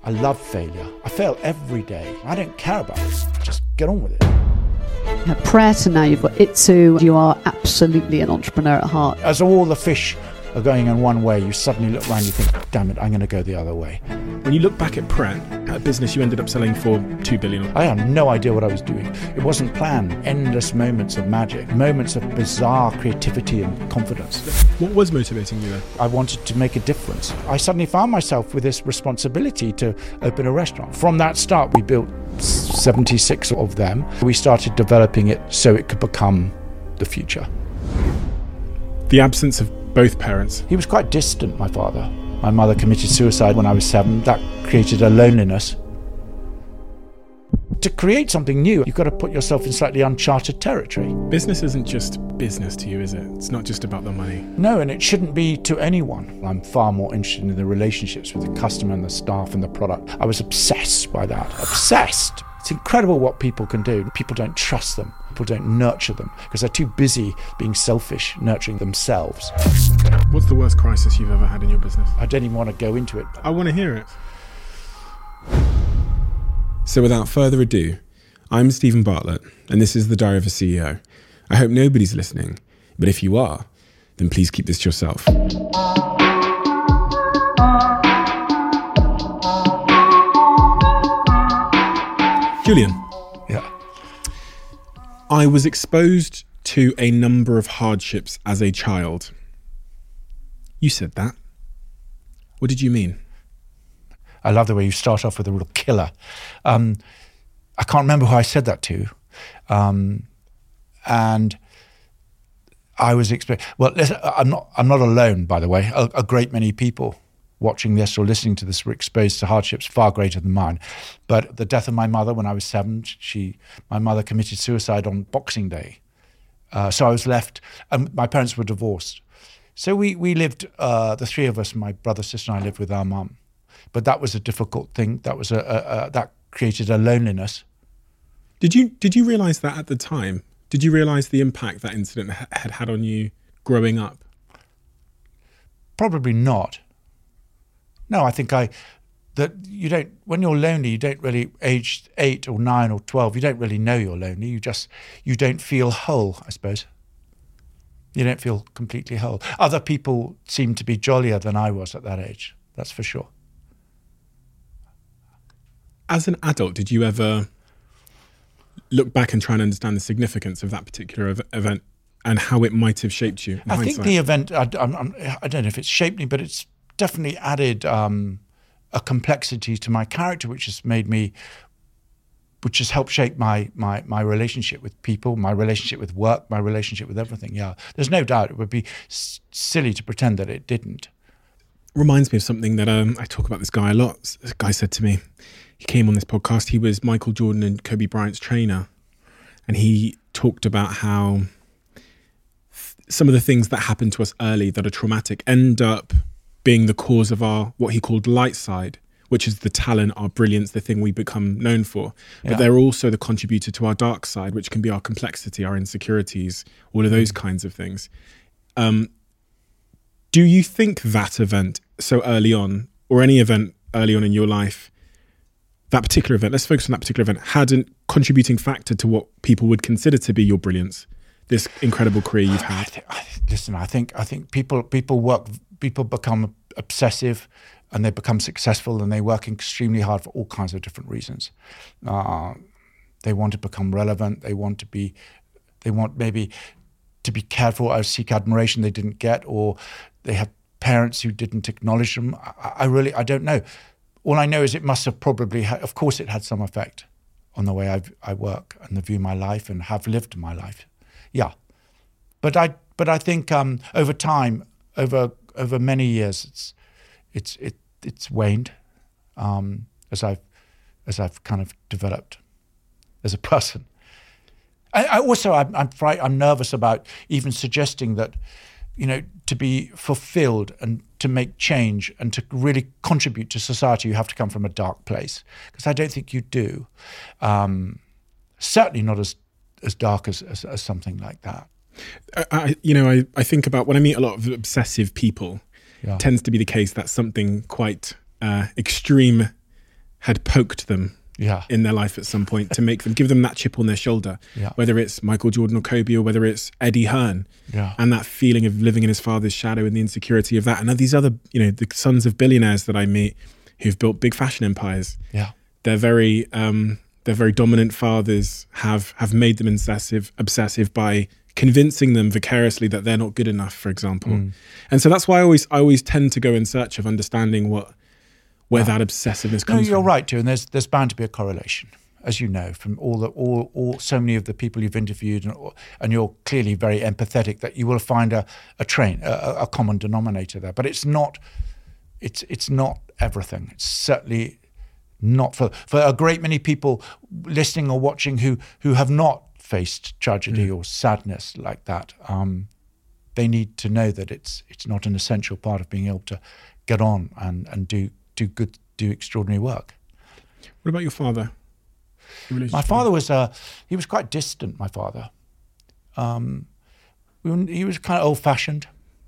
I love failure. I fail every day. I don't care about it. Just get on with it. Prior to now, you've got Itsu. You are absolutely an entrepreneur at heart. As all the fish are going in one way, you suddenly look around and you think, damn it, I'm going to go the other way. When you look back at Pret, a business you ended up selling for $2 billion. I had no idea what I was doing. It wasn't planned. Endless moments of magic, moments of bizarre creativity and confidence. What was motivating you then? I wanted to make a difference. I suddenly found myself with this responsibility to open a restaurant. From that start, we built 76 of them. We started developing it so it could become the future. The absence of both parents. He was quite distant, my father. My mother committed suicide when I was 7. That created a loneliness. To create something new, you've got to put yourself in slightly uncharted territory. Business isn't just business to you, is it? It's not just about the money. No, and it shouldn't be to anyone. I'm far more interested in the relationships with the customer and the staff and the product. I was obsessed by that. Obsessed. It's incredible what people can do. People don't trust them. People don't nurture them because they're too busy being selfish, nurturing themselves. What's the worst crisis you've ever had in your business? I don't even want to go into it. I want to hear it. So without further ado, I'm Stephen Bartlett, and this is The Diary of a CEO. I hope nobody's listening, but if you are, then please keep this to yourself. Julian. Yeah. I was exposed to a number of hardships as a child. You said that. What did you mean? I love the way you start off with a real killer. I can't remember who I said that to. And I was well, I'm not alone, by the way. A great many people watching this or listening to this were exposed to hardships far greater than mine. But the death of my mother when I was 7, my mother committed suicide on Boxing Day. So I was left, and my parents were divorced. So we lived, the three of us, my brother, sister, and I lived with our mum. But that was a difficult thing. That was that created a loneliness. Did you realise that at the time? Did you realise the impact that incident had on you growing up? Probably not. No, I think that you don't, when you're lonely, you don't really, aged 8 or 9 or 12, you don't really know you're lonely. You don't feel whole, I suppose. You don't feel completely whole. Other people seem to be jollier than I was at that age, that's for sure. As an adult, did you ever look back and try and understand the significance of that particular event and how it might have shaped you? I think the event, I don't know if it's shaped me, but it's definitely added a complexity to my character, which has helped shape my relationship with people, my relationship with work, my relationship with everything. Yeah, there's no doubt. It would be silly to pretend that it didn't. Reminds me of something that I talk about this guy a lot. This guy said to me, he came on this podcast, he was Michael Jordan and Kobe Bryant's trainer, and he talked about how some of the things that happen to us early that are traumatic end up being the cause of our, what he called light side, which is the talent, our brilliance, the thing we become known for. But they're also the contributor to our dark side, which can be our complexity, our insecurities, all of those kinds of things. Do you think that event so early on, or any event early on in your life, that particular event, let's focus on that particular event, had a contributing factor to what people would consider to be your brilliance, this incredible career you've had? I think people become obsessive and they become successful and they work extremely hard for all kinds of different reasons. They want to become relevant. They want maybe to be cared for or seek admiration they didn't get, or they have parents who didn't acknowledge them. I don't know. All I know is it must have probably of course it had some effect on the way I work and the view my life and have lived my life. Yeah. But I think over time, over many years, it's waned as I've kind of developed as a person. I'm nervous about even suggesting that, to be fulfilled and to make change and to really contribute to society, you have to come from a dark place, because I don't think you do. Certainly not as dark as something like that. I think about when I meet a lot of obsessive people, it tends to be the case that something quite extreme had poked them Yeah. in their life at some point to give them that chip on their shoulder, Yeah. whether it's Michael Jordan or Kobe or whether it's Eddie Hearn, Yeah. and that feeling of living in his father's shadow and the insecurity of that. And these other, the sons of billionaires that I meet who've built big fashion empires, Yeah. they're very dominant fathers have made them obsessive by convincing them vicariously that they're not good enough, for example. And so that's why I always tend to go in search of understanding where that obsessiveness comes from. You're right too, and there's bound to be a correlation, as you know, from all so many of the people you've interviewed, and you're clearly very empathetic that you will find a common denominator there. But it's not everything. It's certainly not for a great many people listening or watching who have not faced tragedy or sadness like that. They need to know that it's not an essential part of being able to get on and do extraordinary work. What about your father? My father was he was quite distant. My father, he was kind of old-fashioned.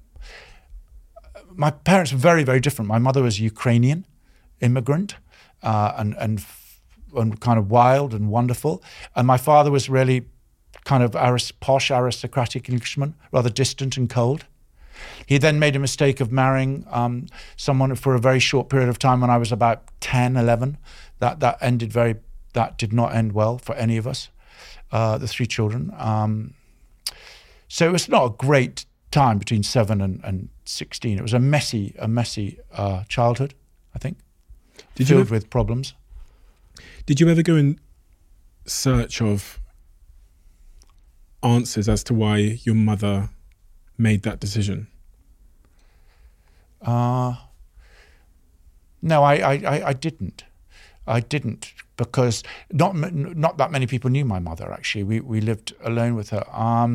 My parents were very, very different. My mother was a Ukrainian immigrant, and kind of wild and wonderful, and my father was really kind of posh aristocratic Englishman, rather distant and cold. He then made a mistake of marrying someone for a very short period of time when I was about 10, 11. That did not end well for any of us, the three children. So it was not a great time between 7 and 16. It was a messy childhood, I think, filled with problems. Did you ever go in search of answers as to why your mother made that decision? No, I didn't. I didn't, because not that many people knew my mother. Actually, we lived alone with her.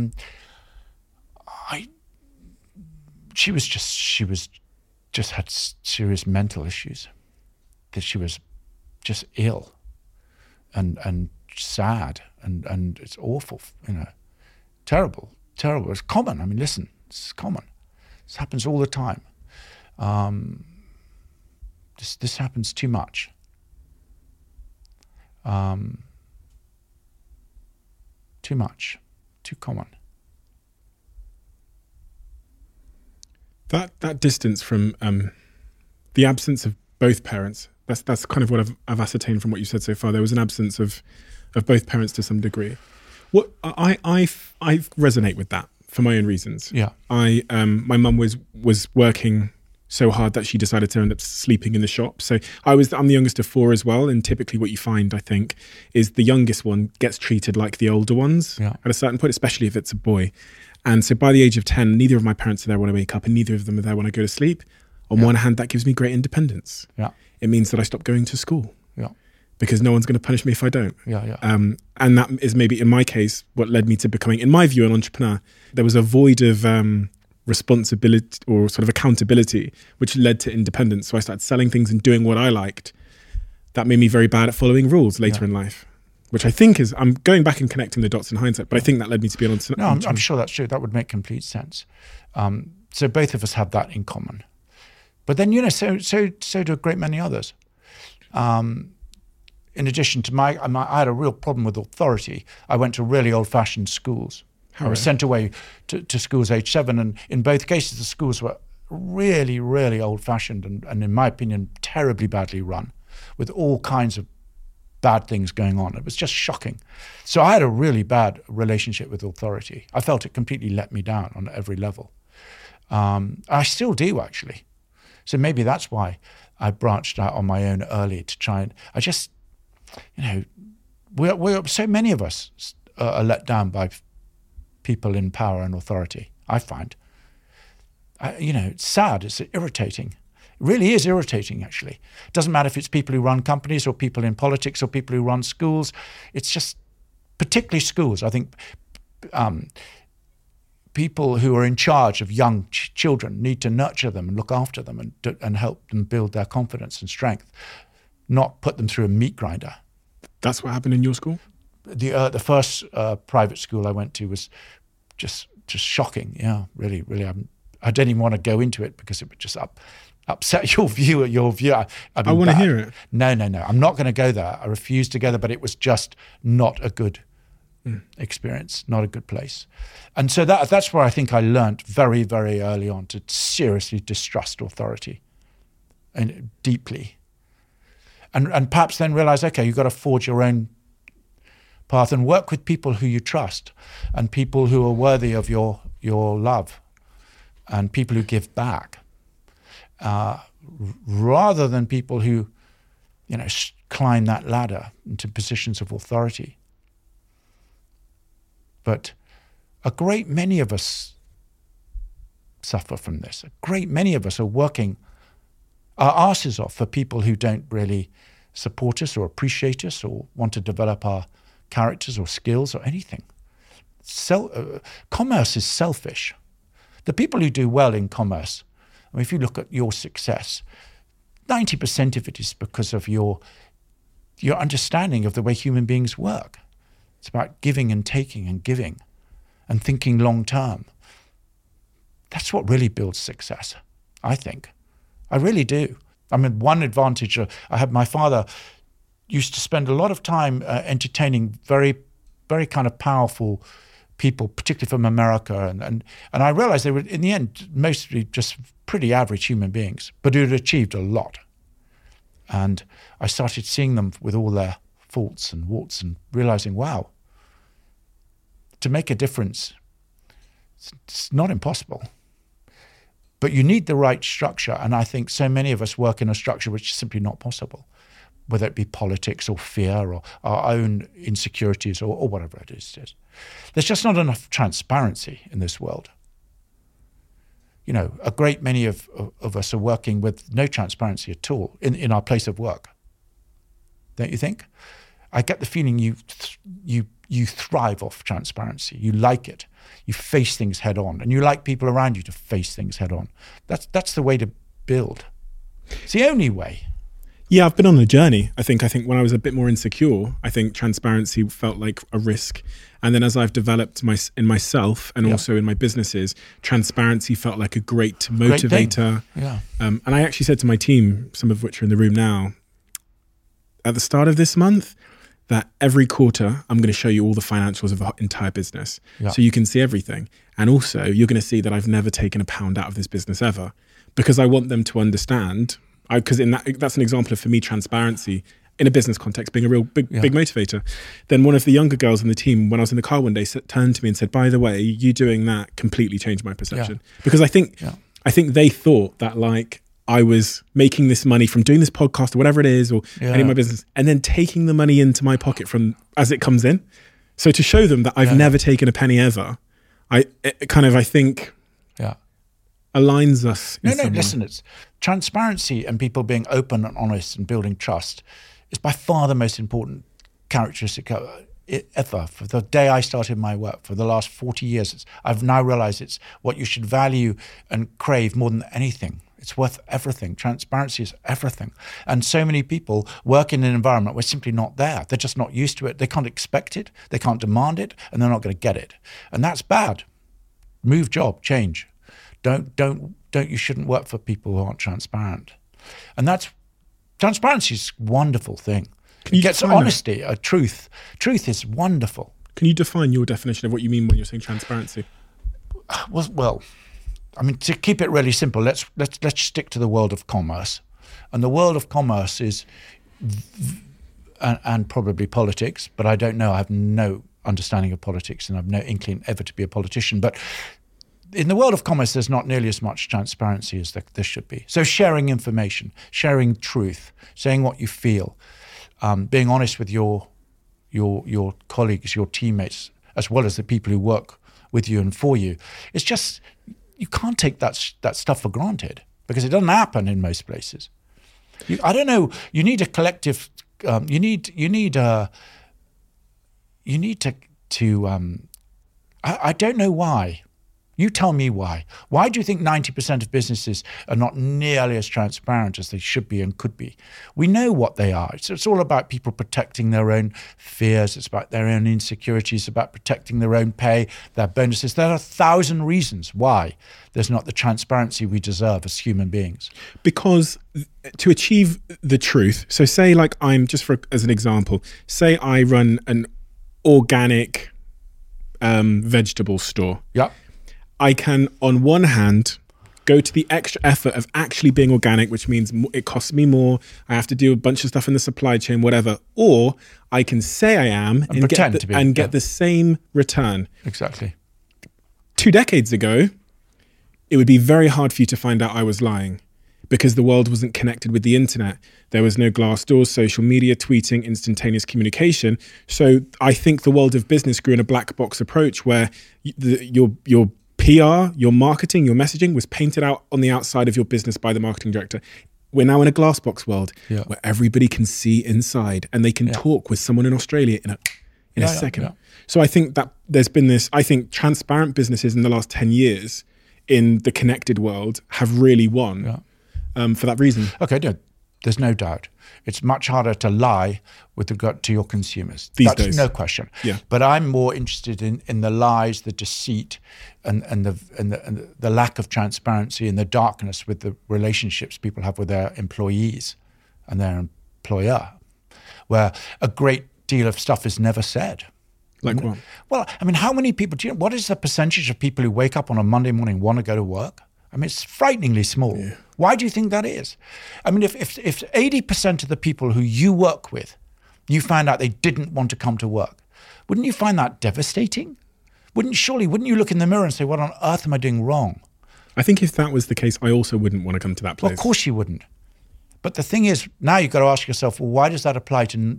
She was just had serious mental issues. That she was just ill, and sad, and it's awful. Terrible. It's common. I mean, listen, it's common. This happens all the time. This happens too much. Too much, too common. That distance from the absence of both parents. That's kind of what I've ascertained from what you said so far. There was an absence of both parents to some degree. What I resonate with that for my own reasons. Yeah. My mum was working so hard that she decided to end up sleeping in the shop. So I'm the youngest of 4 as well, and typically what you find, I think, is the youngest one gets treated like the older ones at a certain point, especially if it's a boy. And so by the age of 10, neither of my parents are there when I wake up, and neither of them are there when I go to sleep. On one hand, that gives me great independence. Yeah. It means that I stop going to school. Yeah. Because no one's going to punish me if I don't. Yeah. And that is maybe, in my case, what led me to becoming, in my view, an entrepreneur. There was a void of responsibility or sort of accountability, which led to independence. So I started selling things and doing what I liked. That made me very bad at following rules later in life, which I think I'm going back and connecting the dots in hindsight, but I think that led me to be an entrepreneur. No, I'm sure that's true. That would make complete sense. So both of us have that in common. But then, so do a great many others. In addition to I had a real problem with authority. I went to really old-fashioned schools. I was sent away to schools age 7, and in both cases the schools were really, really old-fashioned and in my opinion, terribly badly run, with all kinds of bad things going on. It was just shocking. So I had a really bad relationship with authority. I felt it completely let me down on every level. I still do, actually. So maybe that's why I branched out on my own early to try and, we're so many of us are let down by people in power and authority, I find. It's sad, it's irritating. It really is irritating, actually. It doesn't matter if it's people who run companies or people in politics or people who run schools. It's just, particularly schools, I think people who are in charge of young children need to nurture them and look after them and help them build their confidence and strength, not put them through a meat grinder. That's what happened in your school? The first private school I went to was just shocking. Yeah, really, really. I didn't even want to go into it because it would just upset your view. I want to hear it. No. I'm not going to go there. I refuse to go there, but it was just not a good experience, not a good place. And so that's where I think I learned very, very early on to seriously distrust authority and deeply. And perhaps then realize, okay, you've got to forge your own path and work with people who you trust and people who are worthy of your love and people who give back, rather than people who, climb that ladder into positions of authority. But a great many of us suffer from this. A great many of us are working our asses off for people who don't really support us or appreciate us or want to develop our characters or skills or anything. Commerce is selfish. The people who do well in commerce, I mean, if you look at your success, 90% of it is because of your understanding of the way human beings work. It's about giving and taking and giving and thinking long term. That's what really builds success, I think. I really do. I mean, one advantage I had, my father used to spend a lot of time entertaining very, very kind of powerful people, particularly from America. And I realized they were, in the end, mostly just pretty average human beings, but who had achieved a lot. And I started seeing them with all their faults and warts and realizing, wow, to make a difference, it's not impossible. But you need the right structure. And I think so many of us work in a structure which is simply not possible, whether it be politics or fear or our own insecurities or whatever it is. There's just not enough transparency in this world. A great many of us are working with no transparency at all in our place of work. Don't you think? I get the feeling you thrive off transparency. You like it. You face things head on, and you like people around you to face things head on. That's the way to build. It's the only way. Yeah, I've been on a journey. I think when I was a bit more insecure, I think transparency felt like a risk. And then as I've developed in myself and also in my businesses, transparency felt like a great motivator. Yeah. And I actually said to my team, some of which are in the room now, at the start of this month, that every quarter, I'm going to show you all the financials of our entire business. Yeah. So you can see everything. And also, you're going to see that I've never taken a pound out of this business ever, because I want them to understand, because that's an example of, for me, transparency in a business context being a real big motivator. Then one of the younger girls in the team, when I was in the car one day, turned to me and said, by the way, you doing that completely changed my perception. Yeah. Because I think they thought that, like, I was making this money from doing this podcast or whatever it is, or any of my business, and then taking the money into my pocket from as it comes in. So to show them that I've never taken a penny ever, I think aligns us. Listen, it's transparency and people being open and honest and building trust is by far the most important characteristic ever. For the day I started my work, for the last 40 years, I've now realized it's what you should value and crave more than anything. It's worth everything. Transparency is everything. And so many people work in an environment where it's simply not there. They're just not used to it. They can't expect it. They can't demand it, and they're not going to get it. And that's bad. Move job, change. You shouldn't work for people who aren't transparent. And transparency is a wonderful thing. It gets honesty, a truth. Truth is wonderful. Can you define your definition of what you mean when you're saying transparency? Well, I mean, to keep it really simple, let's stick to the world of commerce. And the world of commerce is, and probably politics, but I don't know, I have no understanding of politics and I have no inkling ever to be a politician. But in the world of commerce, there's not nearly as much transparency as there should be. So sharing information, sharing truth, saying what you feel, being honest with your colleagues, your teammates, as well as the people who work with you and for you. It's just, you can't take that stuff for granted because it doesn't happen in most places. I don't know. You need a collective. You need to. I don't know why. You tell me why. Why do you think 90% of businesses are not nearly as transparent as they should be and could be? We know what they are. It's all about people protecting their own fears. It's about their own insecurities, about protecting their own pay, their bonuses. There are 1,000 reasons why there's not the transparency we deserve as human beings. Because to achieve the truth, so say like as an example, say I run an organic vegetable store. Yeah. I can, on one hand, go to the extra effort of actually being organic, which means it costs me more. I have to do a bunch of stuff in the supply chain, whatever. Or I can say I am and get the same return. Exactly. 2 decades ago, it would be very hard for you to find out I was lying because the world wasn't connected with the internet. There was no Glassdoor, social media, tweeting, instantaneous communication. So I think the world of business grew in a black box approach where your PR, your marketing, your messaging was painted out on the outside of your business by the marketing director. We're now in a glass box world where everybody can see inside and they can talk with someone in Australia in a second. Yeah. So I think that there's been transparent businesses in the last 10 years in the connected world have really won for that reason. Okay, no, there's no doubt. It's much harder to lie with regard to your consumers. These That's days. no question. Yeah. But I'm more interested in the lies, the deceit, and the lack of transparency and the darkness with the relationships people have with their employees and their employer, where a great deal of stuff is never said. Like what? Well, I mean, how many people, do you know, what is the percentage of people who wake up on a Monday morning and want to go to work? I mean, it's frighteningly small. Yeah. Why do you think that is? I mean, if 80% of the people who you work with, you found out they didn't want to come to work, wouldn't you find that devastating? Wouldn't you look in the mirror and say, what on earth am I doing wrong? I think if that was the case, I also wouldn't want to come to that place. Well, of course you wouldn't. But the thing is, now you've got to ask yourself, well, why does that apply to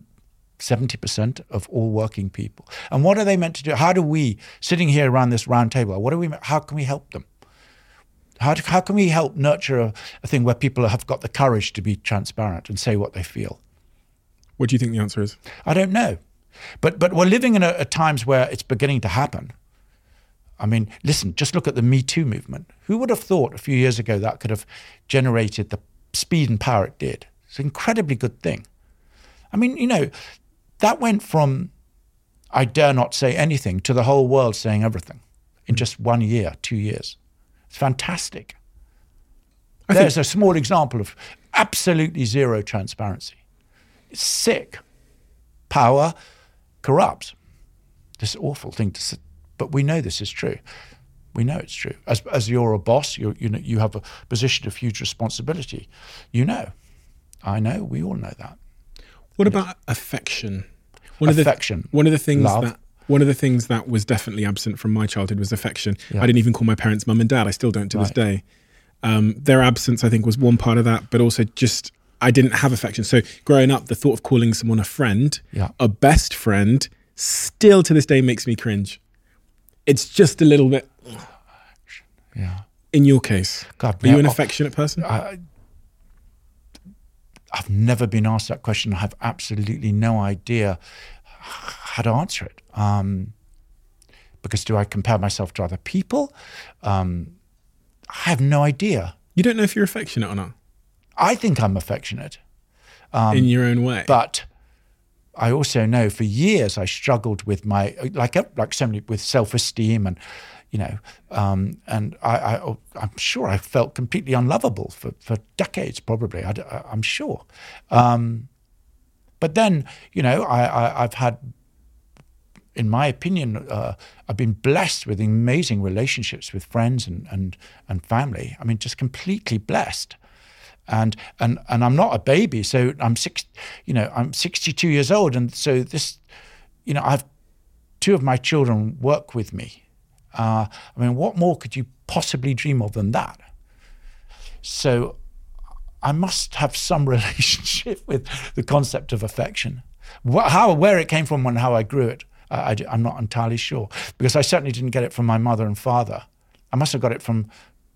70% of all working people? And what are they meant to do? How do we, sitting here around this round table, how can we help them? How can we help nurture a thing where people have got the courage to be transparent and say what they feel? What do you think the answer is? I don't know. But we're living in a times where it's beginning to happen. I mean, listen, just look at the Me Too movement. Who would have thought a few years ago that could have generated the speed and power it did? It's an incredibly good thing. I mean, you know, that went from I dare not say anything to the whole world saying everything in just 1 year, 2 years. It's fantastic. There's a small example of absolutely zero transparency. It's sick. Power corrupts. This awful thing to say, but we know this is true. We know it's true. As you're a boss, you have a position of huge responsibility. You know. I know. We all know that. What about affection? Affection. One of the things Love. One of the things that was definitely absent from my childhood was affection. Yeah. I didn't even call my parents mum and dad. I still don't to this day. Their absence, I think, was one part of that, but also just I didn't have affection. So growing up, the thought of calling someone a friend, a best friend, still to this day makes me cringe. It's just a little bit. Yeah. In your case, God, were you an affectionate person? I've never been asked that question. I have absolutely no idea how to answer it. Because do I compare myself to other people? I have no idea. You don't know if you're affectionate or not? I think I'm affectionate. In your own way. But I also know for years I struggled with my, like somebody with self-esteem and, you know, and I'm sure I felt completely unlovable for decades, probably. I'm sure. But then, you know, I've had, in my opinion, I've been blessed with amazing relationships with friends and family. I mean, just completely blessed. And I'm not a baby, so I'm 62 years old, and so this, you know, I've 2 of my children work with me. I mean, what more could you possibly dream of than that? So I must have some relationship with the concept of affection. Where it came from and how I grew it, I'm not entirely sure, because I certainly didn't get it from my mother and father. I must have got it from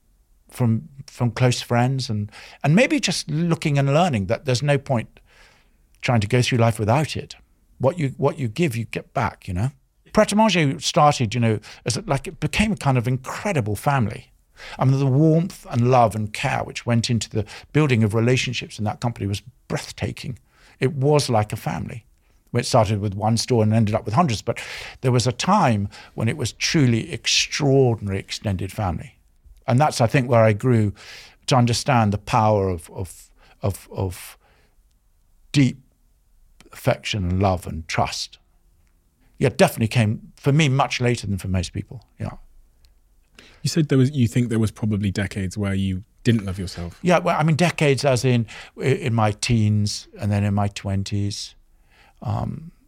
close friends and maybe just looking and learning that there's no point trying to go through life without it. What you give, you get back, you know? Pret a Manger started, as it became a kind of incredible family. I mean, the warmth and love and care which went into the building of relationships in that company was breathtaking. It was like a family. It started with one store and ended up with hundreds, but there was a time when it was truly extraordinary extended family. And that's, I think, where I grew to understand the power of deep affection and love and trust. Yeah, it definitely came, for me, much later than for most people, yeah. You said you think there was probably decades where you didn't love yourself. Yeah, well, I mean, decades as in my teens and then in my 20s. I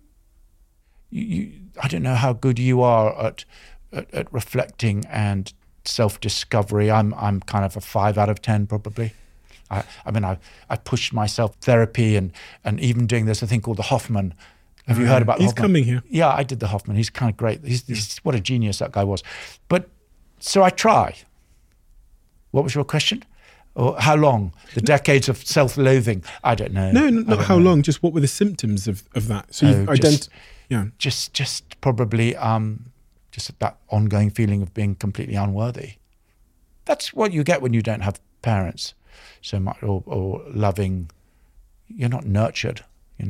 don't know how good you are at reflecting and self-discovery. I'm kind of a 5 out of 10 probably. I pushed myself, therapy and even doing this, a thing called the Hoffman. Have you heard about He's Hoffman? coming here. Yeah, I did the Hoffman. He's kind of great. He's what a genius that guy was. But so I try. What was your question? Or how long? The decades of self-loathing? I don't know. No, not how long. Just what were the symptoms of that? So you've just probably just that ongoing feeling of being completely unworthy. That's what you get when you don't have parents so much or loving. You're not nurtured,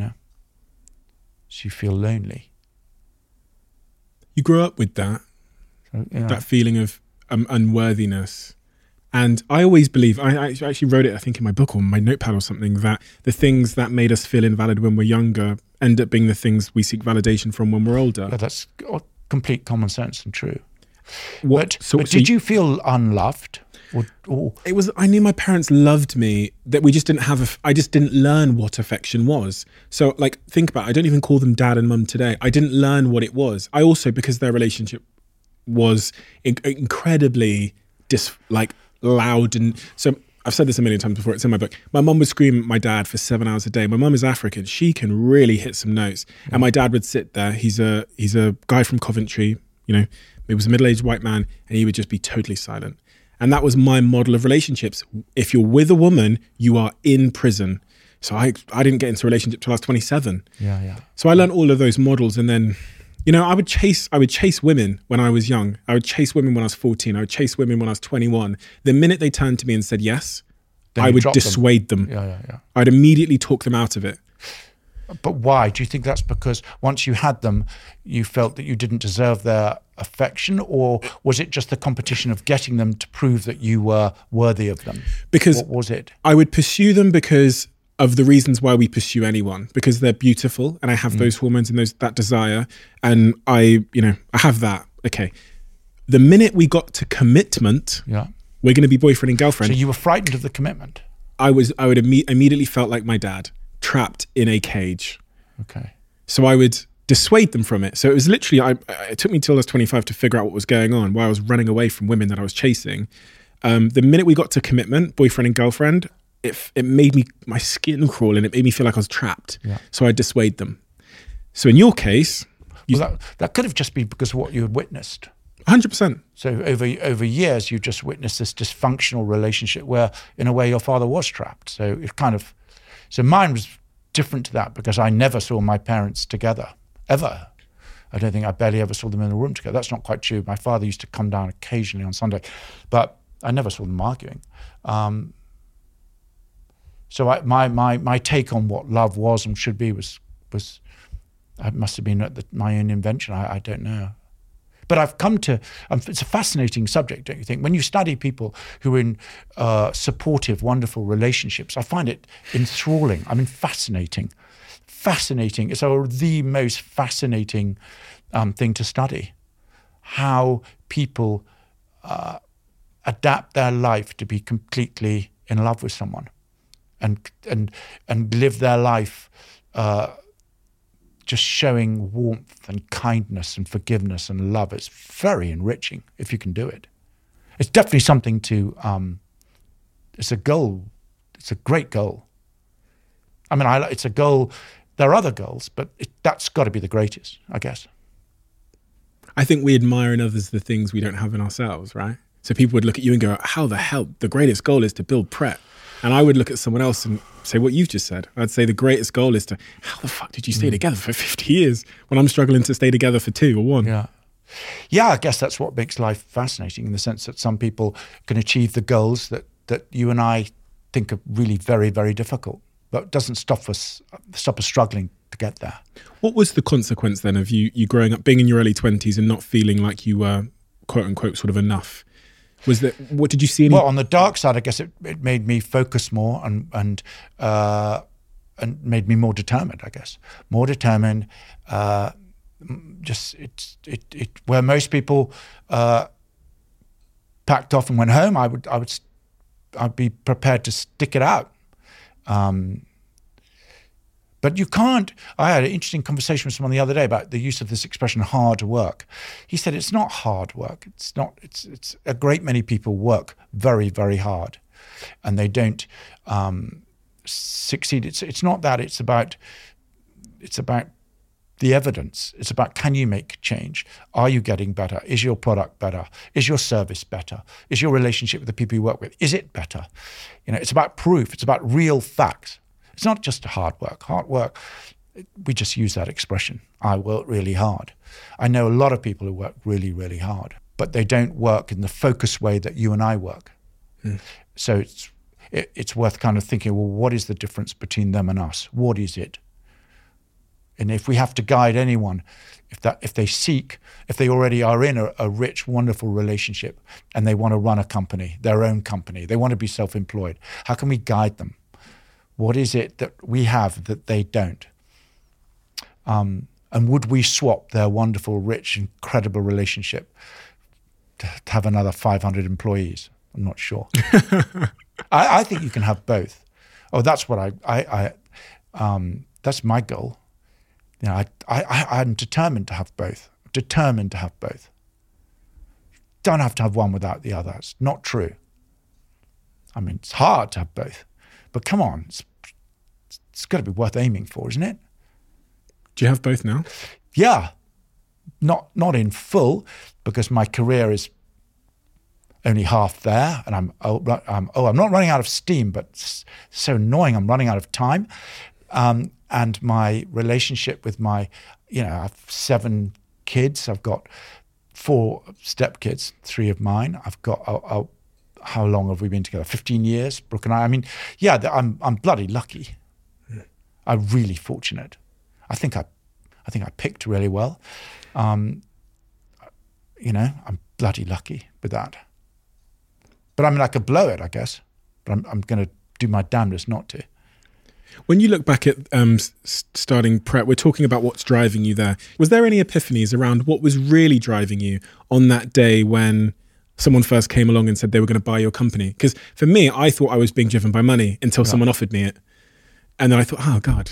so you feel lonely. You grew up with that, that feeling of unworthiness. And I always believe, I actually wrote it, I think in my book or my notepad or something, that the things that made us feel invalid when we're younger end up being the things we seek validation from when we're older. Yeah, that's complete common sense and true. But did you feel unloved? Or it was, I knew my parents loved me, that we just didn't have, I just didn't learn what affection was. So think about it, I don't even call them dad and mum today. I didn't learn what it was. I also, because their relationship was incredibly loud, and so I've said this a million times before, it's in my book. My mum would scream at my dad for 7 hours a day. My mum is African. She can really hit some notes. And my dad would sit there. He's a guy from Coventry, he was a middle-aged white man, and he would just be totally silent. And that was my model of relationships. If you're with a woman, you are in prison. So I didn't get into a relationship till I was 27. Yeah. So I learned all of those models, and then I would chase women when I was young. I would chase women when I was 14. I would chase women when I was 21. The minute they turned to me and said yes, I would dissuade them. Yeah. I'd immediately talk them out of it. But why? Do you think that's because once you had them, you felt that you didn't deserve their affection, or was it just the competition of getting them to prove that you were worthy of them? Because what was it? I would pursue them because of the reasons why we pursue anyone, because they're beautiful and I have those hormones and that desire, and I have that. Okay. The minute we got to commitment, we're going to be boyfriend and girlfriend. So you were frightened of the commitment? I would immediately felt like my dad, trapped in a cage. Okay. So I would dissuade them from it. So it was literally, it took me till I was 25 to figure out what was going on, why I was running away from women that I was chasing. The minute we got to commitment, boyfriend and girlfriend, it made my skin crawl, and it made me feel like I was trapped. Yeah. So I dissuade them. So in your case, that could have just been because of what you had witnessed. 100%. So over years, you just witnessed this dysfunctional relationship where, in a way, your father was trapped. So mine was different to that because I never saw my parents together, ever. I barely ever saw them in a room together. That's not quite true. My father used to come down occasionally on Sunday, but I never saw them arguing. So my take on what love was and should be was it must have been my own invention. I don't know. But I've come to, it's a fascinating subject, don't you think? When you study people who are in supportive, wonderful relationships, I find it enthralling. I mean, fascinating. Fascinating. It's the most fascinating thing to study. How people adapt their life to be completely in love with someone and live their life just showing warmth and kindness and forgiveness and love. It's very enriching if you can do it. It's definitely something to, it's a goal. It's a great goal. I mean, it's a goal. There are other goals, but that's got to be the greatest, I guess. I think we admire in others the things we don't have in ourselves, right? So people would look at you and go, how the hell, the greatest goal is to build Pret. And I would look at someone else and say what you've just said. I'd say the greatest goal is to, how the fuck did you stay together for 50 years when I'm struggling to stay together for 2 or 1? Yeah, I guess that's what makes life fascinating, in the sense that some people can achieve the goals that you and I think are really very, very difficult, but it doesn't stop us struggling to get there. What was the consequence then of you growing up, being in your early 20s and not feeling like you were, quote unquote, sort of enough? What did you see? Well, on the dark side, I guess it made me focus more and made me more determined. I guess more determined. Just where most people packed off and went home, I'd be prepared to stick it out. But you can't. I had an interesting conversation with someone the other day about the use of this expression "hard work." He said it's not hard work. It's not. It's a great many people work very, very hard, and they don't succeed. It's not that. It's about the evidence. It's about, can you make change? Are you getting better? Is your product better? Is your service better? Is your relationship with the people you work with, is it better? It's about proof. It's about real facts. It's not just hard work. Hard work, we just use that expression. I work really hard. I know a lot of people who work really, really hard, but they don't work in the focused way that you and I work. So it's worth kind of thinking, well, what is the difference between them and us? What is it? And if we have to guide anyone, if they already are in a rich, wonderful relationship and they want to run a company, their own company, they want to be self-employed, how can we guide them? What is it that we have that they don't? And would we swap their wonderful, rich, incredible relationship to have another 500 employees? I'm not sure. I think you can have both. Oh, that's what that's my goal. I'm determined to have both. Don't have to have one without the other. It's not true. I mean, it's hard to have both. But come on, it's got to be worth aiming for, isn't it? Do you have both now? Yeah. Not in full, because my career is only half there, and I'm not running out of steam, but it's so annoying. I'm running out of time. And my relationship with I have 7 kids. I've got 4 stepkids, 3 of mine. I've got, how long have we been together? 15 years, Brooke and I. I mean, yeah, I'm bloody lucky. I'm really fortunate. I think I picked really well. I'm bloody lucky with that. But I mean, I could blow it, I guess. But I'm going to do my damnedest not to. When you look back at starting Pret, we're talking about what's driving you there. Was there any epiphanies around what was really driving you on that day when someone first came along and said they were going to buy your company? Because for me, I thought I was being driven by money until someone offered me it. And then I thought, oh God,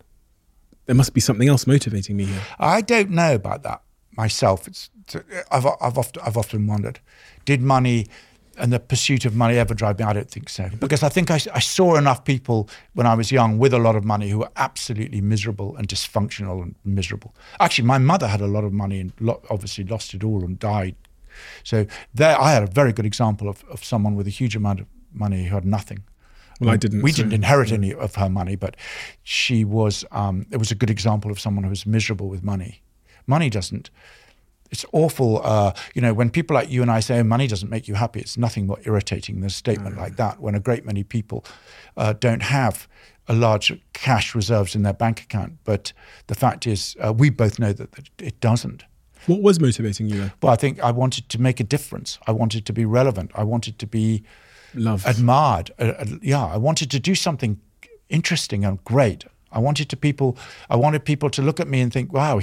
there must be something else motivating me here. I don't know about that myself. I've often wondered, did money and the pursuit of money ever drive me? I don't think so. Because I think I saw enough people when I was young with a lot of money who were absolutely miserable and dysfunctional and miserable. Actually, my mother had a lot of money and obviously lost it all and died. So there, I had a very good example of someone with a huge amount of money who had nothing. Well, I didn't. We didn't inherit any of her money, but she was. It was a good example of someone who was miserable with money. Money doesn't. It's awful. When people like you and I say, oh, money doesn't make you happy, it's nothing more irritating than a statement like that, when a great many people don't have a large cash reserves in their bank account. But the fact is, we both know that it doesn't. What was motivating you then? Well, I think I wanted to make a difference. I wanted to be relevant. I wanted to be loved, admired. I wanted to do something interesting and great. I wanted people to look at me and think, wow,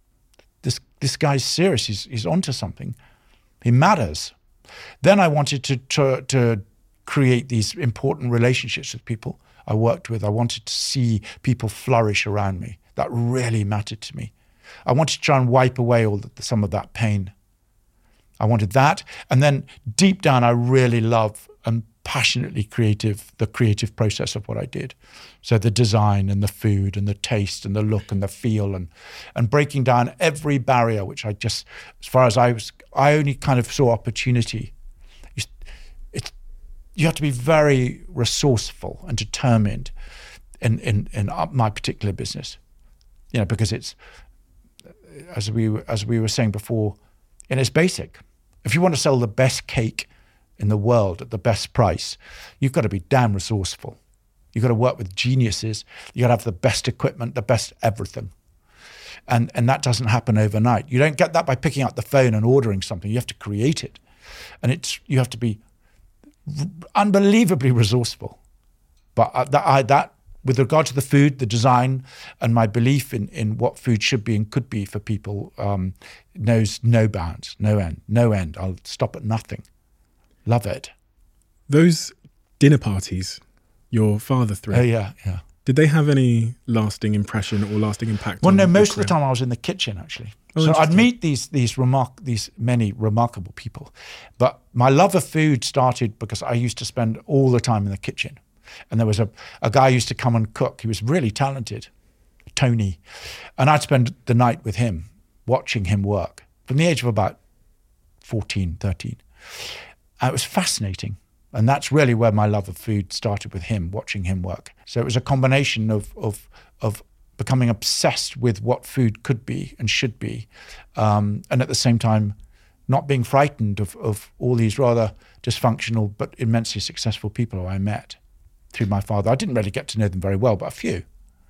this guy's serious. He's onto something. He matters. Then I wanted to create these important relationships with people I worked with. I wanted to see people flourish around me. That really mattered to me. I wanted to try and wipe away some of that pain. I wanted that. And then deep down, I really love and passionately the creative process of what I did. So the design and the food and the taste and the look and the feel and breaking down every barrier, which I just, as far as I only kind of saw opportunity. you have to be very resourceful and determined in my particular business, because it's, as we were saying before, and it's basic. If you want to sell the best cake in the world at the best price, you've got to be damn resourceful. You've got to work with geniuses. You've got to have the best equipment, the best everything. And that doesn't happen overnight. You don't get that by picking up the phone and ordering something. You have to create it. And you have to be unbelievably resourceful. But that with regard to the food, the design, and my belief in what food should be and could be for people, knows no bounds, no end. I'll stop at nothing. Love it. Those dinner parties your father threw. Oh, yeah. Did they have any lasting impression or lasting impact? Well, no, most of the time I was in the kitchen, actually. So I'd meet these many remarkable people. But my love of food started because I used to spend all the time in the kitchen. And there was a guy who used to come and cook. He was really talented, Tony. And I'd spend the night with him, watching him work from the age of about 14, 13. And it was fascinating. And that's really where my love of food started, with him, watching him work. So it was a combination of becoming obsessed with what food could be and should be, and at the same time not being frightened of all these rather dysfunctional but immensely successful people who I met through my father. I didn't really get to know them very well, but a few.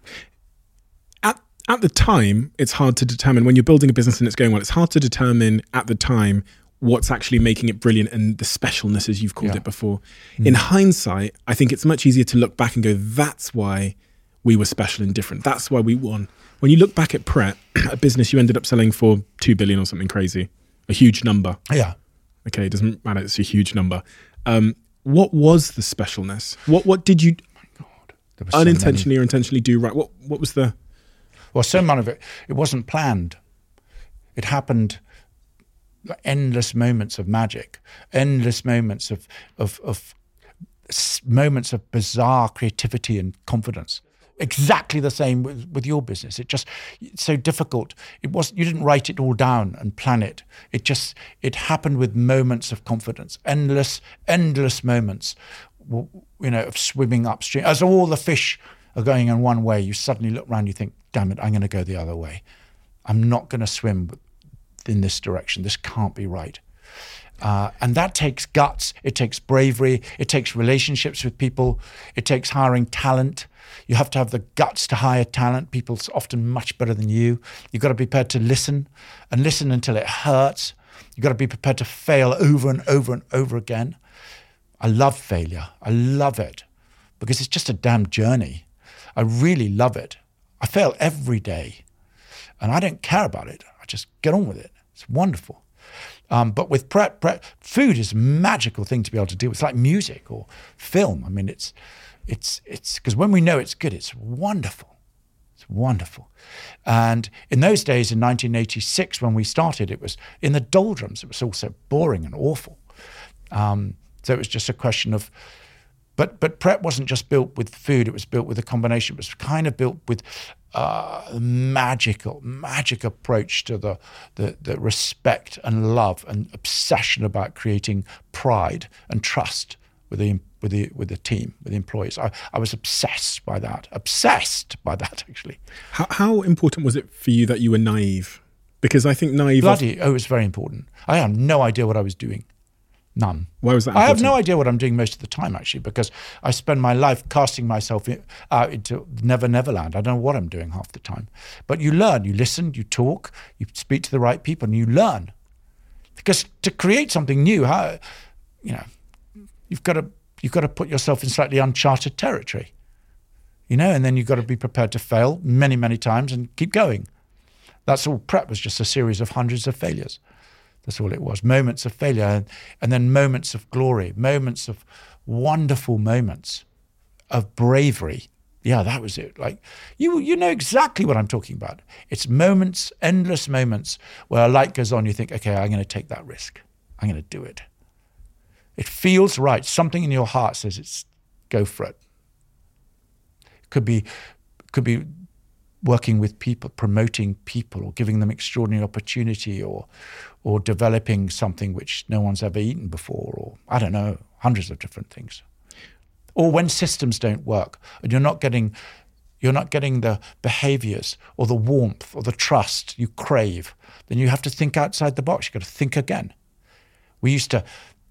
At the time, it's hard to determine, when you're building a business and it's going well, it's hard to determine at the time what's actually making it brilliant and the specialness, as you've called it before. In hindsight, I think it's much easier to look back and go, that's why we were special and different. That's why we won. When you look back at Pret, a business you ended up selling for 2 billion or something crazy, a huge number. Yeah. Okay, it doesn't matter, it's a huge number. What was the specialness? What did you unintentionally or intentionally do right? What was the... Well, so much of it wasn't planned. It happened. Endless moments of magic, endless moments of moments of bizarre creativity and confidence. Exactly the same with your business. It's so difficult. You didn't write it all down and plan it. It happened with moments of confidence, endless moments, of swimming upstream. As all the fish are going in one way, you suddenly look around, you think, damn it, I'm going to go the other way. I'm not going to swim in this direction. This can't be right. And that takes guts. It takes bravery. It takes relationships with people. It takes hiring talent. You have to have the guts to hire talent. People's often much better than you. You've got to be prepared to listen, and listen until it hurts. You've got to be prepared to fail over and over and over again. I love failure. I love it because it's just a damn journey. I really love it. I fail every day and I don't care about it. I just get on with it. It's wonderful. But with Pret, food is a magical thing to be able to do. It's like music or film. I mean, it's because when we know it's good, it's wonderful. It's wonderful. And in those days, in 1986, when we started, it was in the doldrums. It was all so boring and awful. So it was just a question of, but Pret wasn't just built with food. It was built with a combination. It was kind of built with a magic approach to the respect and love and obsession about creating pride and trust with the team, with the employees. I was obsessed by that, actually. How important was it for you that you were naive? Because I think naive... it was very important. I had no idea what I was doing. None. Why was that important? I have no idea what I'm doing most of the time, actually, because I spend my life casting myself out into Never Neverland. I don't know what I'm doing half the time. But you learn, you listen, you talk, you speak to the right people, and you learn. Because to create something new, you've got to put yourself in slightly uncharted territory, and then you've got to be prepared to fail many, many times and keep going. That's all. Pret was just a series of hundreds of failures. That's all it was. Moments of failure and then moments of glory, moments of wonderful moments of bravery. Yeah, that was it. Like, you know exactly what I'm talking about. It's moments, endless moments where a light goes on. You think, okay, I'm going to take that risk. I'm going to do it. It feels right. Something in your heart says go for it. Could be working with people, promoting people, or giving them extraordinary opportunity, or developing something which no one's ever eaten before, or I don't know. hundreds of different things. Or when systems don't work and you're not getting the behaviors or the warmth or the trust you crave, then you have to think outside the box. You've got to think again. There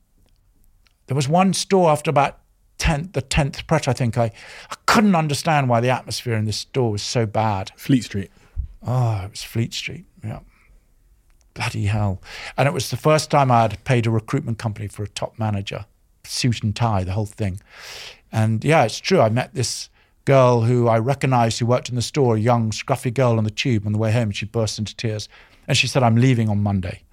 was one store after about the 10th Pret, I think, I couldn't understand why the atmosphere in this store was so bad. Fleet Street. Oh, it was Fleet Street, yeah. Bloody hell. And it was the first time I had paid a recruitment company for a top manager, suit and tie, the whole thing. And yeah, it's true. I met this girl who I recognized who worked in the store, a young, scruffy girl on the tube on the way home, and she burst into tears. And she said, I'm leaving on Monday.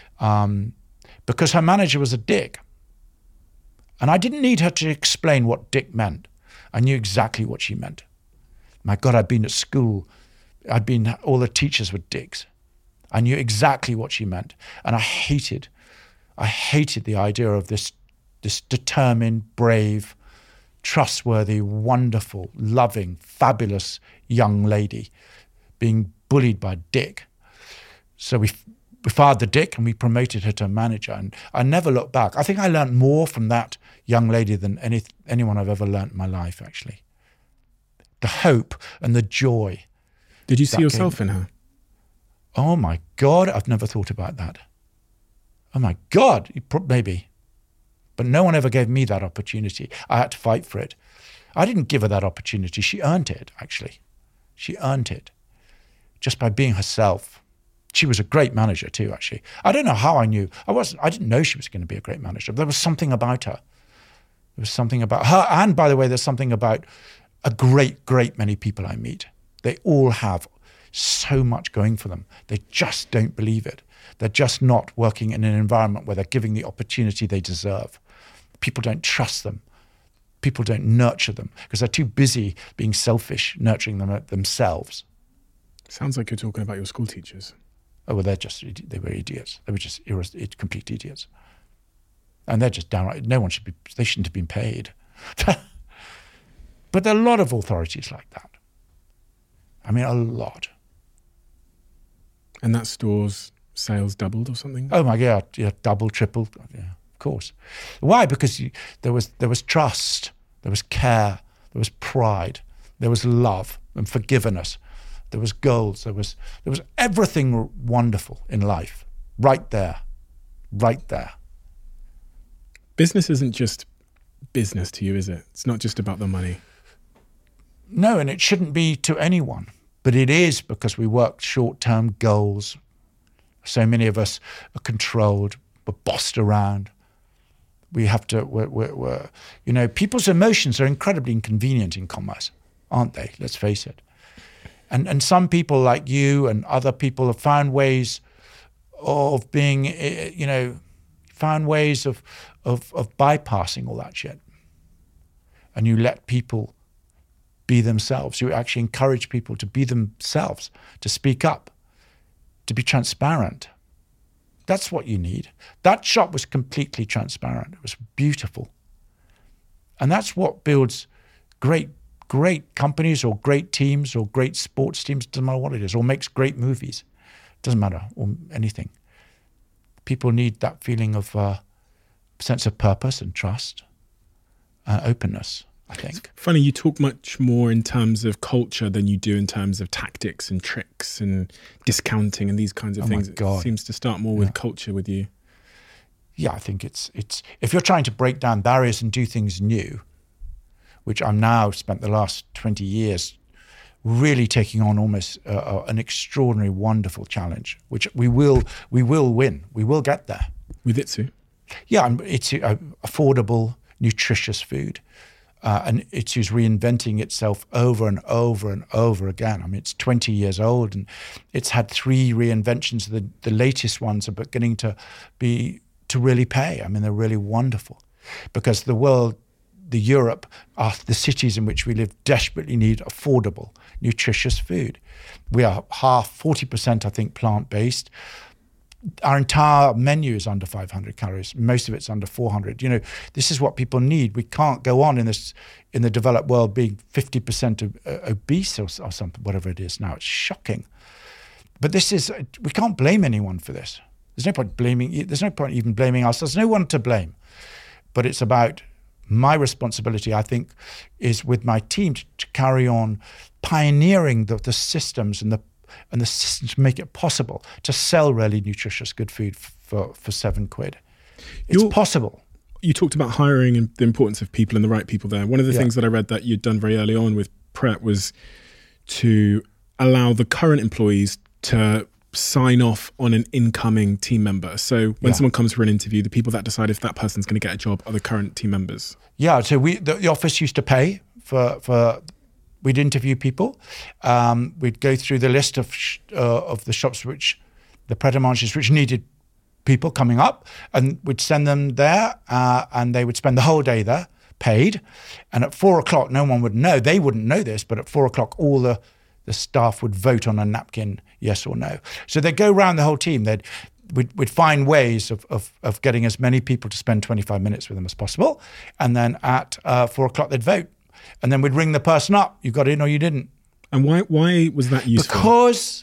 Because her manager was a dick. And I didn't need her to explain what dick meant. I knew exactly what she meant. My God, I'd been at school. All the teachers were dicks. I knew exactly what she meant. And I hated the idea of this determined, brave, trustworthy, wonderful, loving, fabulous young lady being bullied by a dick. So we fired the dick and we promoted her to manager. And I never looked back. I think I learned more from that young lady than anyone I've ever learned in my life, actually. The hope and the joy. Did you see yourself in her? Oh my God, I've never thought about that. Oh my God, maybe. But no one ever gave me that opportunity. I had to fight for it. I didn't give her that opportunity. She earned it, actually. She earned it just by being herself. She was a great manager too, actually. I don't know how I knew. I didn't know she was going to be a great manager. But there was something about her. There was something about her. And by the way, there's something about a great, great many people I meet. They all have so much going for them. They just don't believe it. They're just not working in an environment where they're giving the opportunity they deserve. People don't trust them. People don't nurture them because they're too busy being selfish, nurturing them themselves. Sounds like you're talking about your school teachers. Oh, well, they were idiots. They were just complete idiots. And they're just downright, they shouldn't have been paid. But there are a lot of authorities like that. I mean, a lot. And that store's sales doubled or something? Oh my God, yeah, double, triple, yeah, of course. Why? Because there was trust, there was care, there was pride, there was love and forgiveness, there was goals, there was everything wonderful in life, right there. Business isn't just business to you, is it? It's not just about the money. No, and it shouldn't be to anyone, but it is because we work short-term goals. So many of us are controlled, we're bossed around. We have to, people's emotions are incredibly inconvenient in commerce, aren't they? Let's face it. And some people like you and other people have found ways of being, found ways of bypassing all that shit. And you let people be themselves. You actually encourage people to be themselves, to speak up, to be transparent. That's what you need. That shop was completely transparent. It was beautiful. And that's what builds great companies or great teams or great sports teams, doesn't matter what it is, or makes great movies. Doesn't matter, or anything. People need that feeling of sense of purpose and trust, openness, I think. It's funny, you talk much more in terms of culture than you do in terms of tactics and tricks and discounting and these kinds of things. My God. It seems to start more with culture with you. Yeah, I think it's if you're trying to break down barriers and do things new, which I'm now spent the last 20 years really taking on almost an extraordinary, wonderful challenge, which we will win. We will get there. With Itsu? Yeah, it's affordable, nutritious food. And Itsu's reinventing itself over and over and over again. I mean, it's 20 years old and it's had 3 reinventions. The latest ones are beginning to really pay. I mean, they're really wonderful because the world, Europe, the cities in which we live desperately need affordable, nutritious food. We are 40%, I think, plant-based. Our entire menu is under 500 calories. Most of it's under 400. This is what people need. We can't go on in the developed world being 50% obese or something, whatever it is now. It's shocking. But we can't blame anyone for this. There's no point blaming. There's no point even blaming us. There's no one to blame. but it's about my responsibility, I think, is with my team to carry on pioneering the systems and the systems to make it possible to sell really nutritious, good food for £7. It's possible. You talked about hiring and the importance of people and the right people there. One of the things that I read that you'd done very early on with Pret was to allow the current employees to sign off on an incoming team member. So when someone comes for an interview, the people that decide if that person's going to get a job are the current team members. Yeah, so the office used to pay for we'd interview people. We'd go through the list of the shops the Pret a Manger which needed people coming up, and we'd send them there, and they would spend the whole day there, paid. And at 4:00, no one would know. They wouldn't know this, but at 4:00, all the staff would vote on a napkin, yes or no. So they'd go around the whole team. We'd find ways of getting as many people to spend 25 minutes with them as possible. And then at 4:00, they'd vote. And then we'd ring the person up. You got in or you didn't. And why was that useful? Because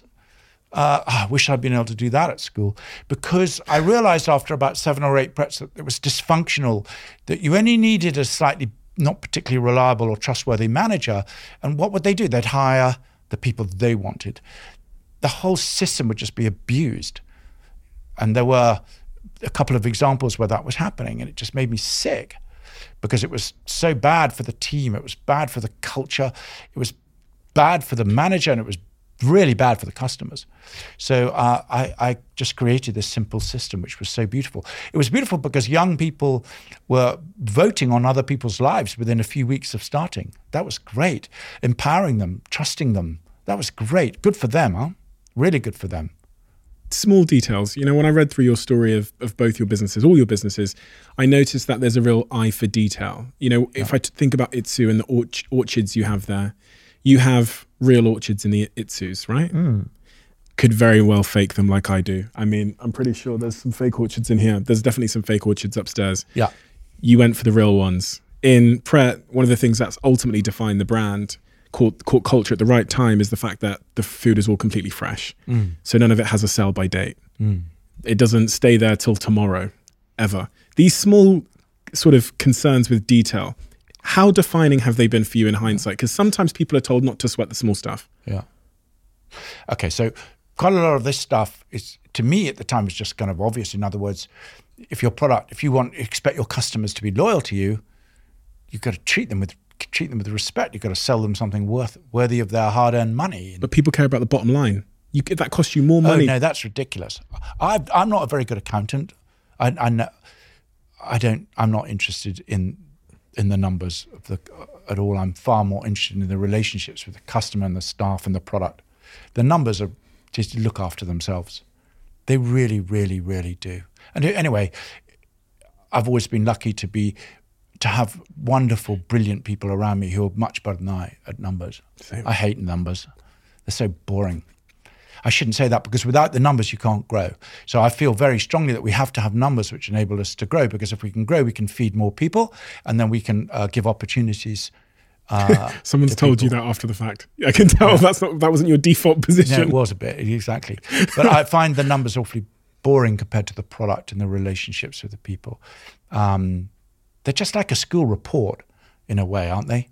I wish I'd been able to do that at school. Because I realized after about 7 or 8 Prets that it was dysfunctional, that you only needed a slightly not particularly reliable or trustworthy manager. And what would they do? They'd hire the people they wanted. The whole system would just be abused. And there were a couple of examples where that was happening, and it just made me sick because it was so bad for the team. It was bad for the culture. It was bad for the manager, and it was really bad for the customers. So I just created this simple system, which was so beautiful. It was beautiful because young people were voting on other people's lives within a few weeks of starting. That was great. Empowering them, trusting them. That was great. Good for them, huh? Really good for them. Small details. You know, when I read through your story of both your businesses, all your businesses, I noticed that there's a real eye for detail. You know, if I think about Itsu and the orchards you have there, you have real orchards in the Itsus, right? Could very well fake them like I do. I mean, I'm pretty sure there's some fake orchards in here. There's definitely some fake orchards upstairs. Yeah. You went for the real ones. In Pret, one of the things that's ultimately defined the brand, caught culture at the right time, is the fact that the food is all completely fresh. So none of it has a sell by date. It doesn't stay there till tomorrow, ever. These small sort of concerns with detail, how defining have they been for you in hindsight? Because sometimes people are told not to sweat the small stuff. Yeah. Okay, so quite a lot of this stuff is, to me at the time, was just kind of obvious. In other words, if you expect your customers to be loyal to you, you've got to treat them with respect. You've got to sell them something worthy of their hard-earned money. But people care about the bottom line. That costs you more money. Oh no, that's ridiculous. I'm not a very good accountant. I'm not interested in the numbers at all. I'm far more interested in the relationships with the customer and the staff and the product. The numbers are just look after themselves. They really, really, really do. And anyway, I've always been lucky to have wonderful, brilliant people around me who are much better than I at numbers. Same. I hate numbers. They're so boring. I shouldn't say that, because without the numbers, you can't grow. So I feel very strongly that we have to have numbers which enable us to grow, because if we can grow, we can feed more people, and then we can give opportunities. Someone's told you that after the fact. I can tell that wasn't your default position. No, it was a bit, exactly. But I find the numbers awfully boring compared to the product and the relationships with the people. They're just like a school report in a way, aren't they?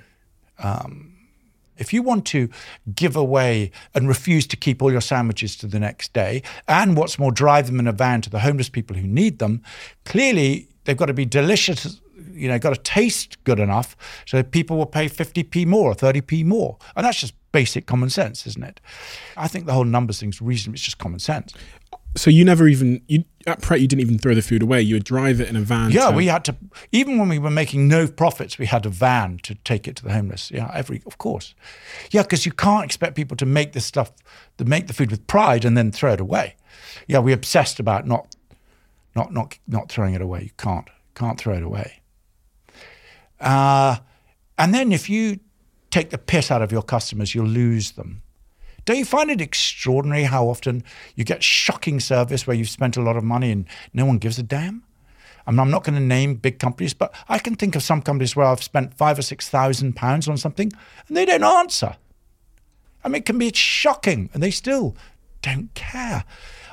If you want to give away and refuse to keep all your sandwiches to the next day, and what's more, drive them in a van to the homeless people who need them, clearly they've got to be delicious, got to taste good enough so that people will pay 50p more or 30p more. And that's just basic common sense, isn't it? I think the whole numbers thing's reasonable. It's just common sense. So at Pret, you didn't even throw the food away. You would drive it in a van. Yeah, we had to, even when we were making no profits, we had a van to take it to the homeless. Yeah, of course. Yeah, because you can't expect people to make this stuff, to make the food with pride and then throw it away. Yeah, we obsessed about not throwing it away. You can't throw it away. And then if you take the piss out of your customers, you'll lose them. Don't you find it extraordinary how often you get shocking service where you've spent a lot of money and no one gives a damn? I mean, I'm not going to name big companies, but I can think of some companies where I've spent £5,000 or £6,000 on something and they don't answer. I mean, it can be shocking and they still don't care.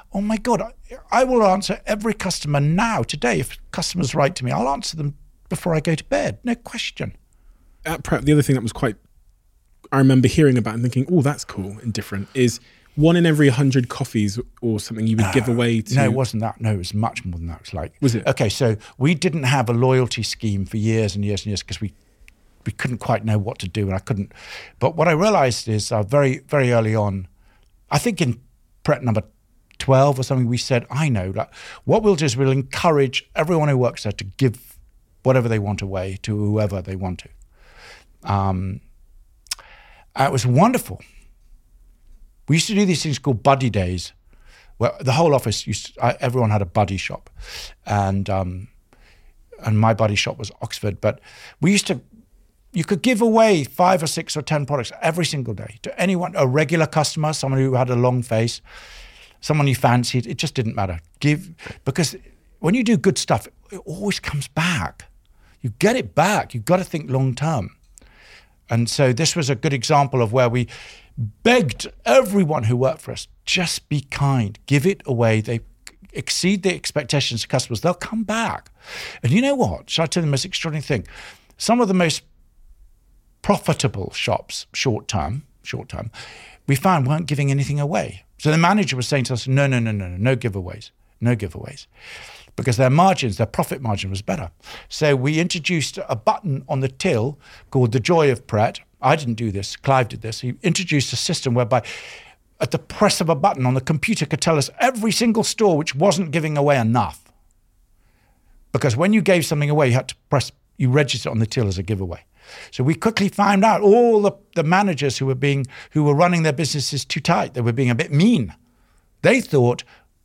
Oh my God, I will answer every customer now, today. If customers write to me, I'll answer them before I go to bed. No question. At Pret, the other thing that was I remember hearing about and thinking, oh, that's cool and different, is 1 in every 100 coffees or something you would give away to. No, it wasn't that. No, it was much more than that. It was like, was it? Okay, so we didn't have a loyalty scheme for years and years and years because we couldn't quite know what to do, and I couldn't. But what I realized is very, very early on, I think in Pret number 12 or something, we said, I know, like, what we'll do is we'll encourage everyone who works there to give whatever they want away to whoever they want to. It was wonderful. We used to do these things called buddy days, where the whole office everyone had a buddy shop, and my buddy shop was Oxford. But you could give away 5 or 6 or 10 products every single day to anyone, a regular customer, someone who had a long face, someone you fancied. It just didn't matter. Because when you do good stuff, it always comes back. You get it back. You've got to think long term. And so this was a good example of where we begged everyone who worked for us, just be kind, give it away. They exceed the expectations of customers, they'll come back. And you know what? Shall I tell you the most extraordinary thing? Some of the most profitable shops, short term, we found weren't giving anything away. So the manager was saying to us, no giveaways. Because their profit margin was better. So we introduced a button on the till called the Joy of Pret. I didn't do this, Clive did this. He introduced a system whereby at the press of a button on the computer could tell us every single store which wasn't giving away enough. Because when you gave something away, you registered on the till as a giveaway. So we quickly found out all the managers who were running their businesses too tight. They were being a bit mean. They thought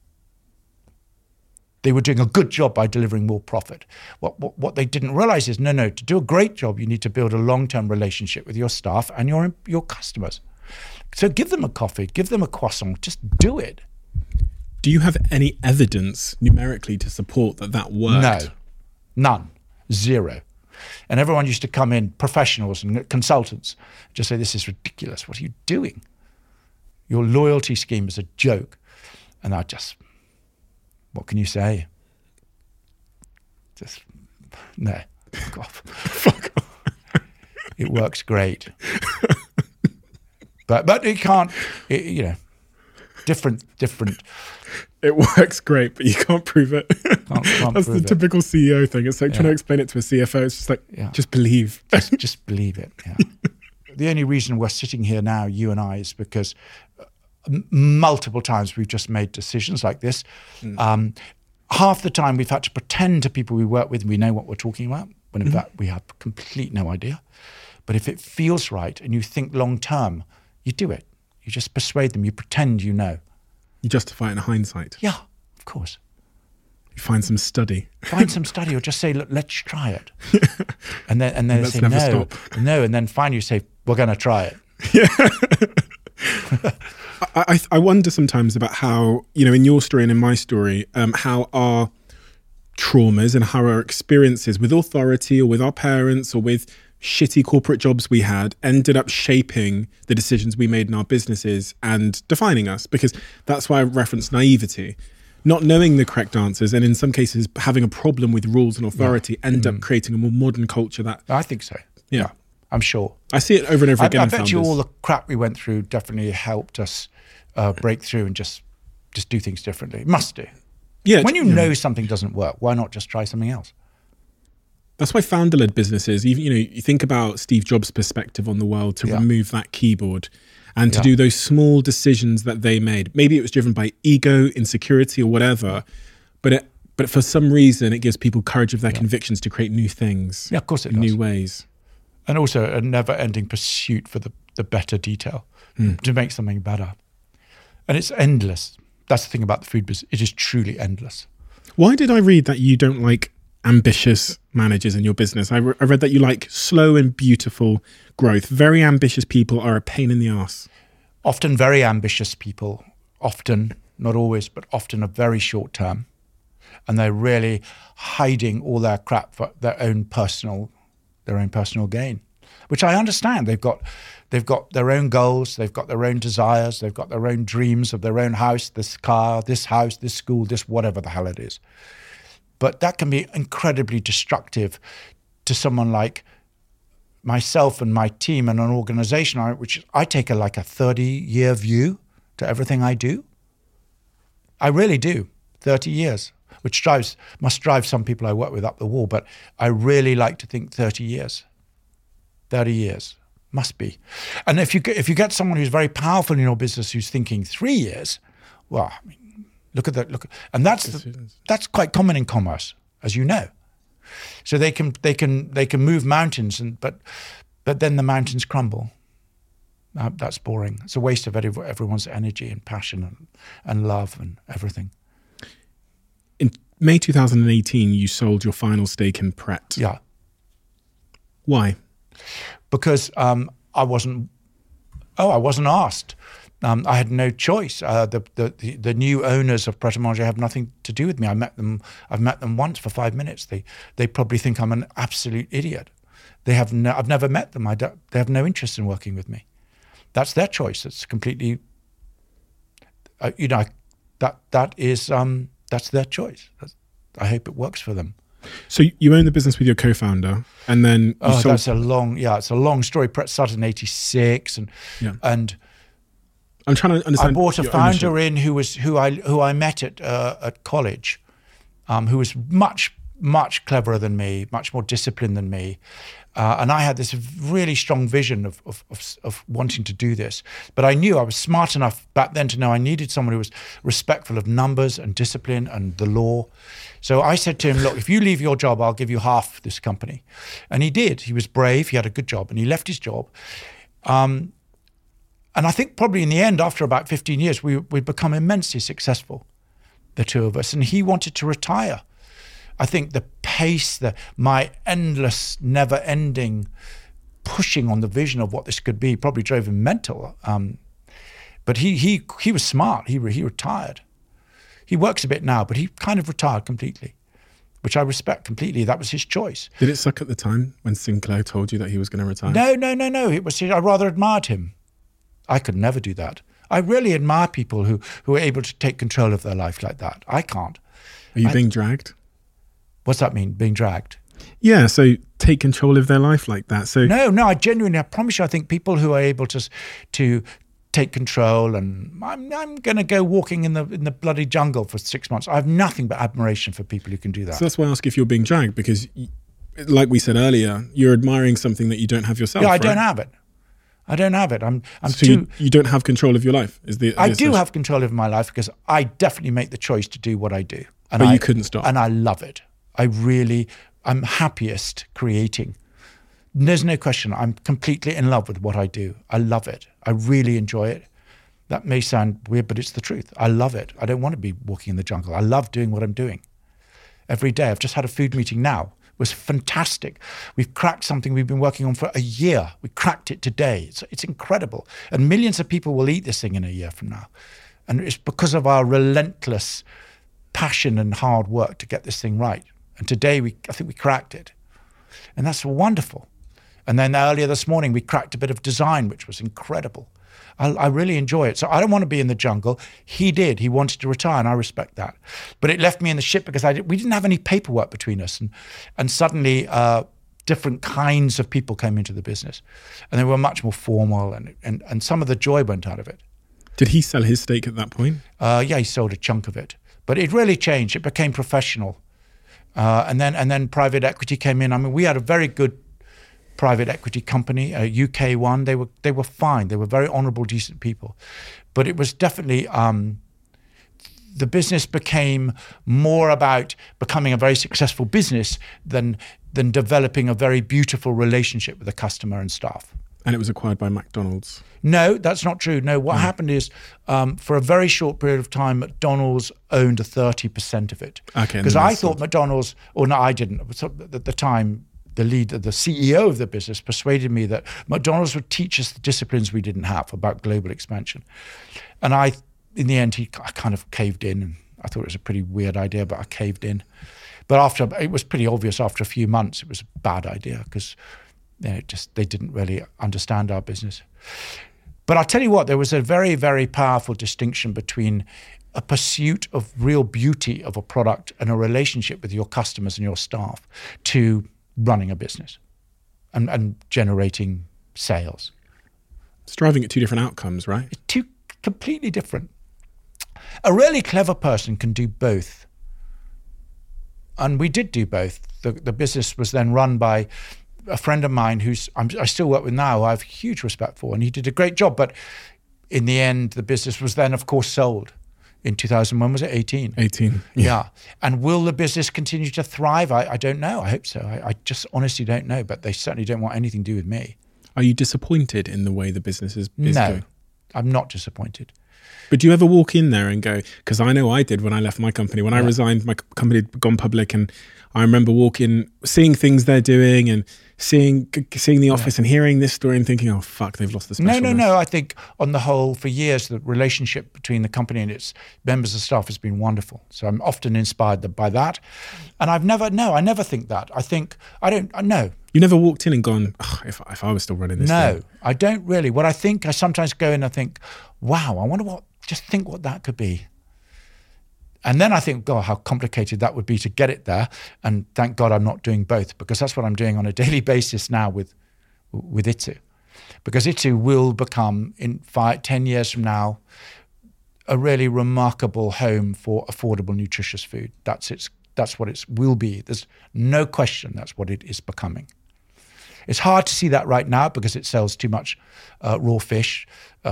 they were doing a good job by delivering more profit. What they didn't realize is, no, to do a great job, you need to build a long-term relationship with your staff and your customers. So give them a coffee, give them a croissant, just do it. Do you have any evidence numerically to support that worked? No, none, zero. And everyone used to come in, professionals and consultants, just say, this is ridiculous. What are you doing? Your loyalty scheme is a joke. And what can you say? Just, no, fuck off. Fuck off. It works great. But it can't, different. It works great, but you can't prove it. Can't That's prove the typical CEO thing. It's like trying to explain it to a CFO. It's just like, just believe. Just believe it, yeah. The only reason we're sitting here now, you and I, is because multiple times we've just made decisions like this. Half the time we've had to pretend to people we work with we know what we're talking about, when in fact we have complete no idea. But if it feels right and you think long term, you do it. You just persuade them. You pretend you know. You justify it in hindsight. Yeah, of course. You find some study. Or just say, look, let's try it. And then they say, no. And then finally you say, we're going to try it. Yeah. I wonder sometimes about how, in your story and in my story, how our traumas and how our experiences with authority or with our parents or with shitty corporate jobs we had ended up shaping the decisions we made in our businesses and defining us. Because that's why I referenced naivety. Not knowing the correct answers, and in some cases having a problem with rules and authority, end up creating a more modern culture that... I think so. Yeah. I'm sure. I see it over and over again. I bet you all the crap we went through definitely helped us break through and just do things differently. Must do. Yeah. When you know something doesn't work, why not just try something else? That's why founder-led businesses, even you think about Steve Jobs' perspective on the world to remove that keyboard and to do those small decisions that they made. Maybe it was driven by ego, insecurity, or whatever, but for some reason it gives people courage of their convictions to create new things. Yeah, of course it does. New ways. And also a never-ending pursuit for the better detail, to make something better. And it's endless. That's the thing about the food business. It is truly endless. Why did I read that you don't like ambitious managers in your business? I read that you like slow and beautiful growth. Very ambitious people are a pain in the ass. Often very ambitious people, not always, but often are very short term. And they're really hiding all their crap for their own personal gain, which I understand. They've They've got their own goals. They've got their own desires. They've got their own dreams of their own house, this car, this house, this school, this whatever the hell it is. But that can be incredibly destructive to someone like myself and my team and an organization, which I take a 30-year view to everything I do. I really do. 30 years, which must drive some people I work with up the wall. But I really like to think 30 years. 30 years. Must be. And if you get someone who's very powerful in your business who's thinking 3 years, well, I mean, look at that. And that's quite common in commerce, as you know. So they can move mountains, but then the mountains crumble. That's boring. It's a waste of everyone's energy and passion and love and everything. In May 2018, you sold your final stake in Pret. Yeah. Why? Because I wasn't asked. I had no choice. The new owners of Pret a Manger have nothing to do with me. I've met them once for 5 minutes. They probably think I'm an absolute idiot. I've never met them. They have no interest in working with me. That's their choice. It's completely, that's their choice. I hope it works for them. So you own the business with your co-founder, and then you sold... It's a long story. Pret started in '86, and I'm trying to understand. I bought a founder in who I met at college, who was much cleverer than me, much more disciplined than me, and I had this really strong vision of wanting to do this. But I knew I was smart enough back then to know I needed someone who was respectful of numbers and discipline and the law. So I said to him, look, if you leave your job, I'll give you half this company. And he did. He was brave. He had a good job, and he left his job. And I think probably in the end, after about 15 years, we'd become immensely successful, the two of us. And he wanted to retire. I think the pace, my endless, never-ending pushing on the vision of what this could be probably drove him mental. But he was smart. He retired. He works a bit now, but he kind of retired completely, which I respect completely. That was his choice. Did it suck at the time when Sinclair told you that he was going to retire? No. I rather admired him. I could never do that. I really admire people who are able to take control of their life like that. I can't. Are you being dragged? What's that mean, being dragged? Yeah, so take control of their life like that. So No, I promise you, I think people who are able to take control, and I'm going to go walking in the bloody jungle for 6 months. I have nothing but admiration for people who can do that. So that's why I ask if you're being dragged, because like we said earlier, you're admiring something that you don't have yourself. Yeah, right? I don't have it. I'm so too... You don't have control of your life? I do have control of my life because I definitely make the choice to do what I do. But you couldn't stop. And I love it. I'm happiest creating. There's no question. I'm completely in love with what I do. I love it. I really enjoy it. That may sound weird, but it's the truth. I love it. I don't want to be walking in the jungle. I love doing what I'm doing every day. I've just had a food meeting now. It was fantastic. We've cracked something we've been working on for a year. We cracked it today. It's incredible. And millions of people will eat this thing in a year from now. And it's because of our relentless passion and hard work to get this thing right. And today, I think we cracked it. And that's wonderful. And then earlier this morning, we cracked a bit of design, which was incredible. I really enjoy it. So I don't want to be in the jungle. He did. He wanted to retire, and I respect that. But it left me in the ship because we didn't have any paperwork between us. And suddenly, different kinds of people came into the business. And they were much more formal, and some of the joy went out of it. Did he sell his stake at that point? Yeah, he sold a chunk of it. But it really changed. It became professional. And then private equity came in. I mean, we had a very good private equity company, a UK one. They were fine. They were very honourable, decent people. But it was definitely the business became more about becoming a very successful business than developing a very beautiful relationship with the customer and staff. And it was acquired by McDonald's. No, that's not true. No, what happened is for a very short period of time, McDonald's owned 30% of it. Okay. Because I thought McDonald's, or no, I didn't. At the time, the CEO of the business persuaded me that McDonald's would teach us the disciplines we didn't have about global expansion. And in the end, I kind of caved in. And I thought it was a pretty weird idea, but I caved in. But it was pretty obvious after a few months, it was a bad idea because they didn't really understand our business. But I'll tell you what, there was a very, very powerful distinction between a pursuit of real beauty of a product and a relationship with your customers and your staff to running a business and generating sales. Striving at two different outcomes, right? Two completely different. A really clever person can do both. And we did do both. The business was then run by a friend of mine I still work with now, who I have huge respect for, and he did a great job. But in the end, the business was then, of course, sold in 2001. Was it 18? 18. Yeah. And will the business continue to thrive? I don't know. I hope so. I just honestly don't know. But they certainly don't want anything to do with me. Are you disappointed in the way the business is No, going? I'm not disappointed. But do you ever walk in there and go, because I know I did when I left my company, when I resigned, my company had gone public, and I remember seeing things they're doing and seeing the office and hearing this story and thinking, oh, fuck, they've lost the specialness. No. I think on the whole, for years, the relationship between the company and its members of staff has been wonderful. So I'm often inspired by that. And I never think that. No. You never walked in and gone, oh, if I was still running this No, thing. I don't really. What I think, I sometimes go in and think, wow, I wonder what that could be. And then I think, God, how complicated that would be to get it there. And thank God I'm not doing both, because that's what I'm doing on a daily basis now with Itsu. Because Itsu will become, in 10 years from now, a really remarkable home for affordable, nutritious food. That's what it will be. There's no question that's what it is becoming. It's hard to see that right now because it sells too much raw fish.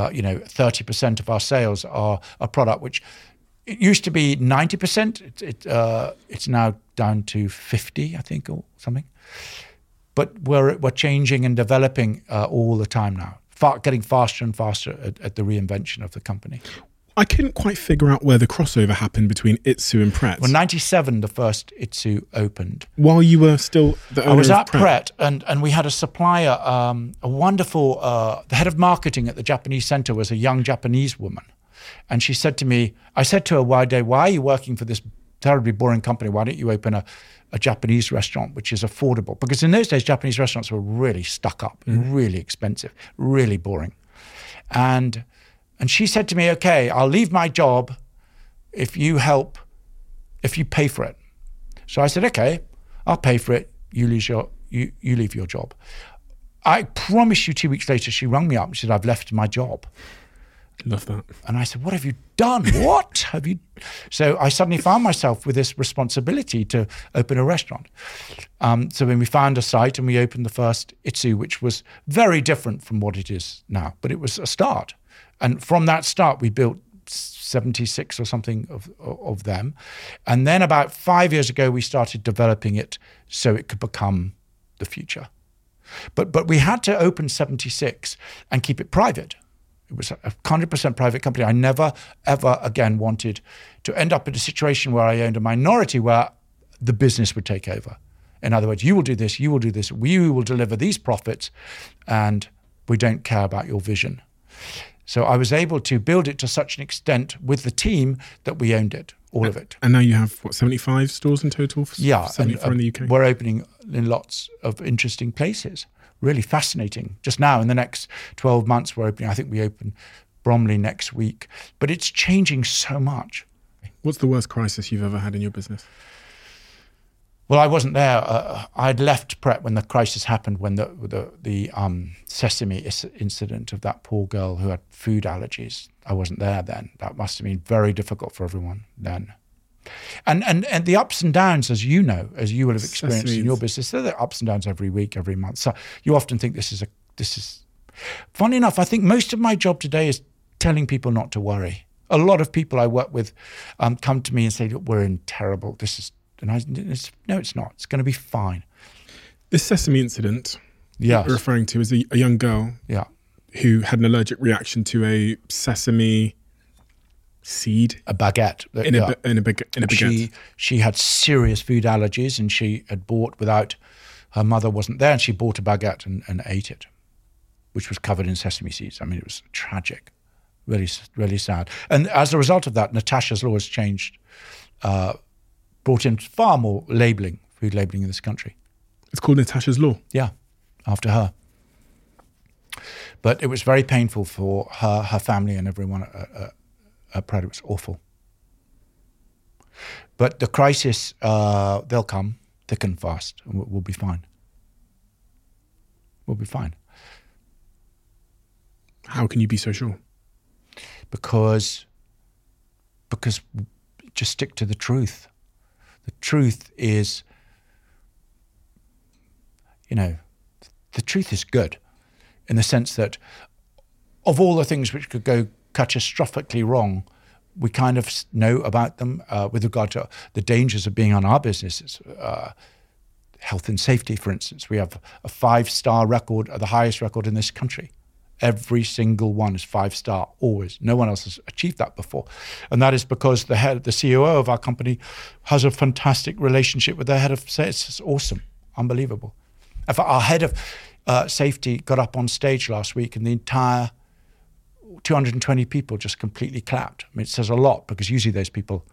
30% of our sales are a product which it used to be 90%. It's now down to 50, I think, or something. But we're changing and developing all the time now, getting faster and faster at the reinvention of the company. I couldn't quite figure out where the crossover happened between Itsu and Pret. Well, 97, the first Itsu opened. While you were still the owner I was of at Pret, and we had a supplier, a wonderful, the head of marketing at the Japanese center was a young Japanese woman. And she said to me, I said to her, why are you working for this terribly boring company? Why don't you open a Japanese restaurant, which is affordable? Because in those days, Japanese restaurants were really stuck up, really expensive, really boring. And she said to me, okay, I'll leave my job if you pay for it. So I said, okay, I'll pay for it. You leave your job. I promise you 2 weeks later, she rang me up and said, I've left my job. Love that. And I said, what have you done? What have you? So I suddenly found myself with this responsibility to open a restaurant. So when we found a site and we opened the first Itsu, which was very different from what it is now, but it was a start. And from that start, we built 76 or something of them. And then about 5 years ago, we started developing it so it could become the future. But we had to open 76 and keep it private. It was a 100% private company. I never, ever again wanted to end up in a situation where I owned a minority where the business would take over. In other words, you will do this, we will deliver these profits, and we don't care about your vision. So I was able to build it to such an extent with the team that we owned it, all of it. And now you have, 75 stores in total? Yeah. 74 in the UK? We're opening in lots of interesting places. Really fascinating. Just now, in the next 12 months, we're opening, I think we open Bromley next week. But it's changing so much. What's the worst crisis you've ever had in your business? Well, I wasn't there. I'd left Pret when the crisis happened, when the sesame incident of that poor girl who had food allergies. I wasn't there then. That must have been very difficult for everyone then. And the ups and downs, as you know, as you will have experienced in your business, there are ups and downs every week, every month. So you often think this is. Funny enough, I think most of my job today is telling people not to worry. A lot of people I work with come to me and say, "Look, we're in terrible. No, it's not. It's going to be fine." This sesame incident you're referring to is a young girl who had an allergic reaction to a sesame seed, a baguette in a baguette. She had serious food allergies, and she had bought without her mother wasn't there, and she bought a baguette and ate it, which was covered in sesame seeds. I mean, it was tragic, really, really sad. And as a result of that, Natasha's law has changed, brought in far more food labeling in this country. It's called Natasha's Law. Yeah. after her. But it was very painful for her family and everyone at Pret. It was awful. But the crisis, they'll come thick and fast, and we'll be fine. We'll be fine. How can you be so sure? Because just stick to the truth. The truth is, the truth is good in the sense that of all the things which could go catastrophically wrong, we kind of know about them with regard to the dangers of being on our businesses. Health and safety, for instance. We have a 5-star record, the highest record in this country. Every single one is 5-star, always. No one else has achieved that before. And that is because the COO of our company has a fantastic relationship with their head of sales. It's awesome, unbelievable. In fact, our head of safety got up on stage last week and the entire 220 people just completely clapped. I mean, it says a lot because usually those people,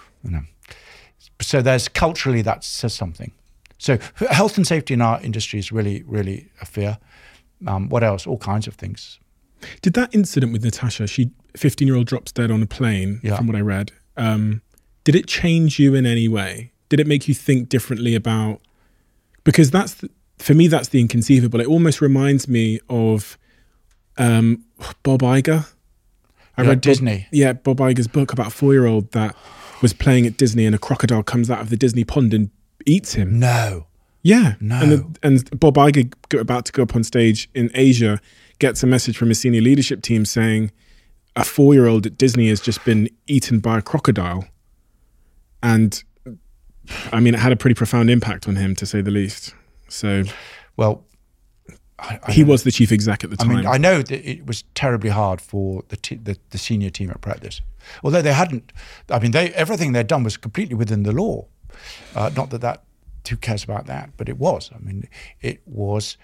So there's culturally that says something. So health and safety in our industry is really, really a fear. What else? All kinds of things. Did that incident with Natasha, 15-year-old drops dead on a plane, from what I read, did it change you in any way? Did it make you think differently about... Because for me, that's the inconceivable. It almost reminds me of Bob Iger. I read Disney. Bob Iger's book about a 4-year-old that was playing at Disney and a crocodile comes out of the Disney pond and eats him. No. Yeah. No. And Bob Iger, about to go up on stage in Asia, gets a message from his senior leadership team saying a 4-year-old at Disney has just been eaten by a crocodile. And I mean, it had a pretty profound impact on him, to say the least. So, well, he was the chief exec at the time. I mean, I know that it was terribly hard for the senior team at Pret. Although they hadn't, I mean, everything they'd done was completely within the law. Not that who cares about that, but it was. I mean, it was,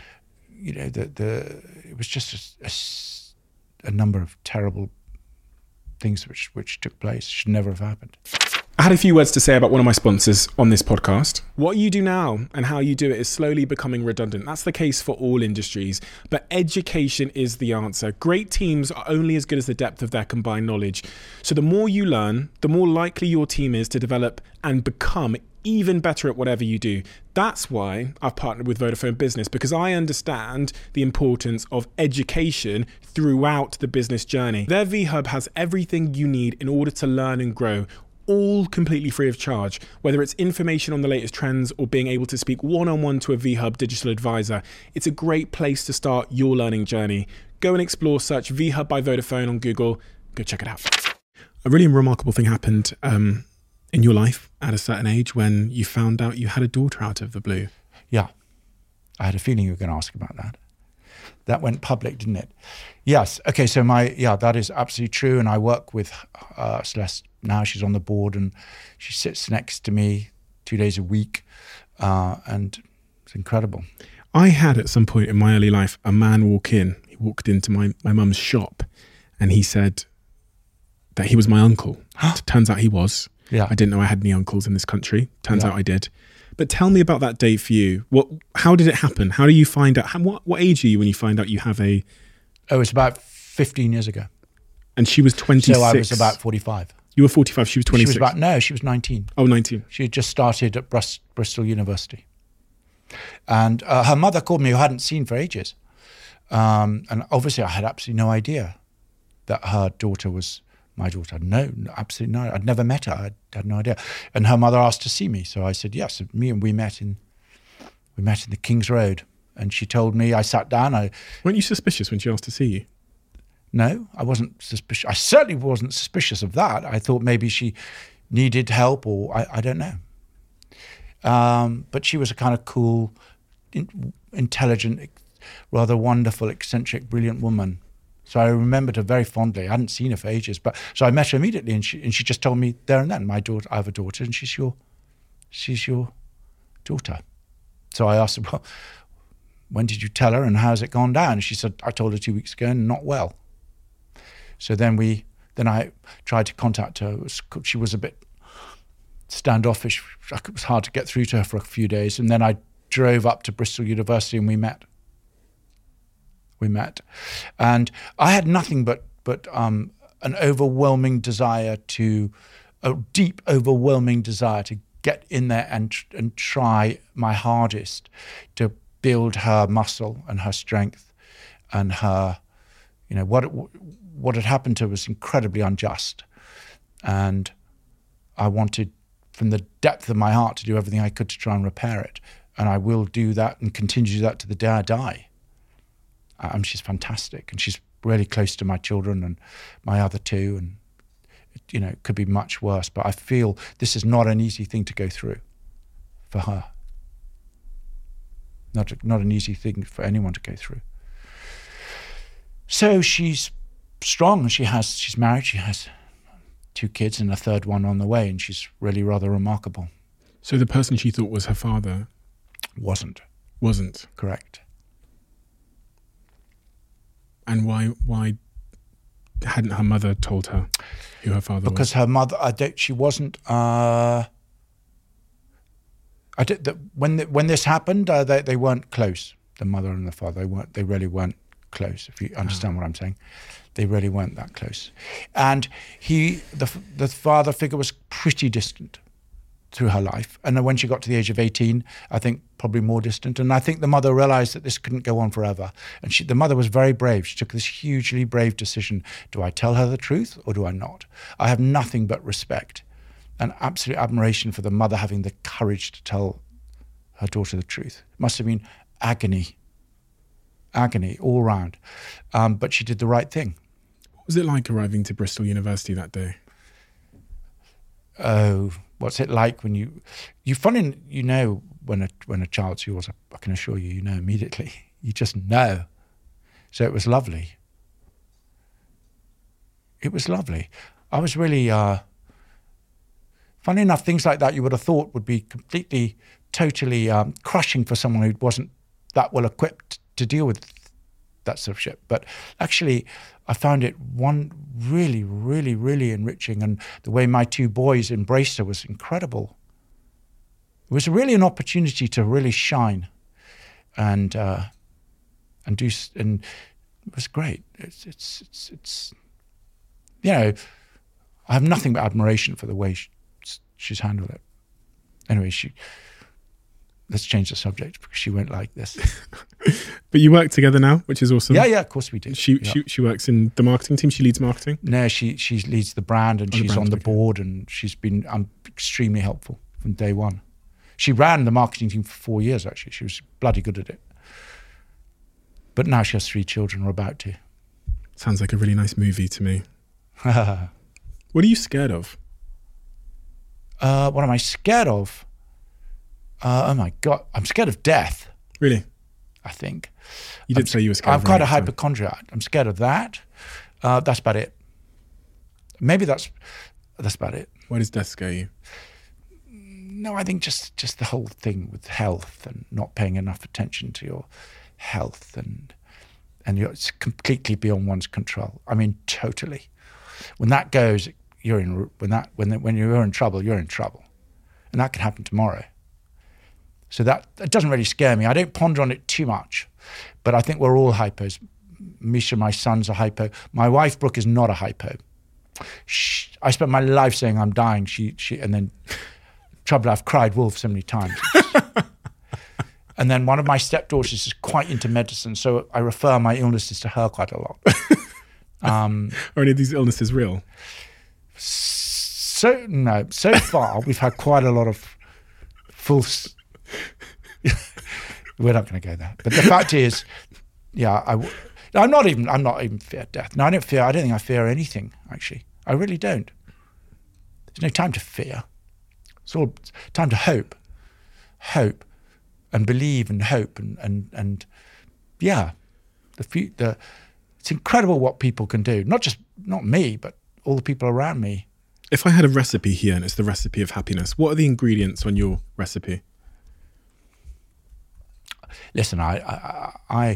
it was just a number of terrible things which took place. Should never have happened. I had a few words to say about one of my sponsors on this podcast. What you do now and how you do it is slowly becoming redundant. That's the case for all industries, but education is the answer. Great teams are only as good as the depth of their combined knowledge. So the more you learn, the more likely your team is to develop and become even better at whatever you do. That's why I've partnered with Vodafone Business, because I understand the importance of education throughout the business journey. Their VHub has everything you need in order to learn and grow, all completely free of charge. Whether it's information on the latest trends or being able to speak one-on-one to a VHub digital advisor, it's a great place to start your learning journey. Go and explore, search VHub by Vodafone on Google. Go check it out. A really remarkable thing happened in your life at a certain age when you found out you had a daughter out of the blue. Yeah. I had a feeling you were going to ask about that. That went public, didn't it? Yes. Okay, so that is absolutely true. And I work with Celeste now. She's on the board and she sits next to me 2 days a week. And it's incredible. I had at some point in my early life a man walk in. He walked into my mum's shop and he said that he was my uncle. Turns out he was. Yeah. I didn't know I had any uncles in this country. Turns out I did. But tell me about that day for you. How did it happen? How do you find out? What age are you when you find out you have a... Oh, it's about 15 years ago. And she was 26. So I was about 45. You were 45, she was 26. She was 19. Oh, 19. She had just started at Bristol University. And her mother called me, who I hadn't seen for ages. And obviously I had absolutely no idea that her daughter was my daughter. No, absolutely no. I'd never met her. I had no idea. And her mother asked to see me. So I said, yes. We met in the King's Road. And she told me, I sat down. Weren't you suspicious when she asked to see you? No, I wasn't suspicious. I certainly wasn't suspicious of that. I thought maybe she needed help or I don't know. But she was a kind of cool, intelligent, rather wonderful, eccentric, brilliant woman. So I remembered her very fondly. I hadn't seen her for ages, so I met her immediately, and she just told me there and then, I have a daughter, and she's your daughter. So I asked her, well, when did you tell her, and how's it gone down? And she said, I told her 2 weeks ago, and not well. So then I tried to contact her. She was a bit standoffish. It was hard to get through to her for a few days, and then I drove up to Bristol University, and we met. we met. And I had nothing but an overwhelming desire a deep, overwhelming desire to get in there and try my hardest to build her muscle and her strength and her, what had happened to her was incredibly unjust. And I wanted, from the depth of my heart, to do everything I could to try and repair it. And I will do that and continue to do that to the day I die. She's fantastic, and she's really close to my children and my other two, and it could be much worse, but I feel this is not an easy thing to go through for her. Not an easy thing for anyone to go through. So she's strong, and she's married, she has 2 kids and a third one on the way, and she's really rather remarkable. So the person she thought was her father wasn't. Correct. And why hadn't her mother told her who her father was? Because her mother, she wasn't. When this happened, they weren't close. The mother and the father, they really weren't close. If you understand what I'm saying, they really weren't that close. And the father figure was pretty distant through her life. And then when she got to the age of 18, I think probably more distant. And I think the mother realized that this couldn't go on forever. And the mother was very brave. She took this hugely brave decision. Do I tell her the truth or do I not? I have nothing but respect and absolute admiration for the mother having the courage to tell her daughter the truth. It must have been agony all round. But she did the right thing. What was it like arriving to Bristol University that day? Oh, what's it like when you when a child's yours? I can assure you, you know immediately. You just know. So it was lovely. It was lovely. I was really, funny enough, things like that you would have thought would be completely, totally crushing for someone who wasn't that well equipped to deal with that sort of shit. But actually, I found it really, really, really enriching. And the way my 2 boys embraced her was incredible. It was really an opportunity to really shine and do, and it was great. It's I have nothing but admiration for the way she's handled it. Anyway, let's change the subject because she went like this. But you work together now, which is awesome. Yeah, of course we do. She works in the marketing team. She leads marketing. No, she leads the brand, and she's on the board, and she's been extremely helpful from day one. She ran the marketing team for 4 years, actually. She was bloody good at it. But now she has 3 children, or about to. Sounds like a really nice movie to me. What are you scared of? What am I scared of? Oh my God, I'm scared of death. Really? I think. You did say you were scared of I'm quite a hypochondriac. I'm scared of that. That's about it. Maybe that's about it. Why does death scare you? No, I think just the whole thing with health and not paying enough attention to your health, and it's completely beyond one's control. I mean, totally. When that goes, when you're in trouble, you're in trouble, and that could happen tomorrow. So that doesn't really scare me. I don't ponder on it too much, but I think we're all hypos. Misha, my son's a hypo. My wife, Brooke, is not a hypo. I spent my life saying I'm dying. And then trouble, I've cried wolf so many times. And then one of my stepdaughters is quite into medicine, so I refer my illnesses to her quite a lot. Are any of these illnesses real? So far we've had quite a lot of false. We're not going to go there. But the fact is, I'm not even fear death. No, I don't think I fear anything, actually. I really don't. There's no time to fear. It's all time to hope and believe and hope and it's incredible what people can do. Not me, but all the people around me. If I had a recipe here, and it's the recipe of happiness, what are the ingredients on your recipe? Listen, I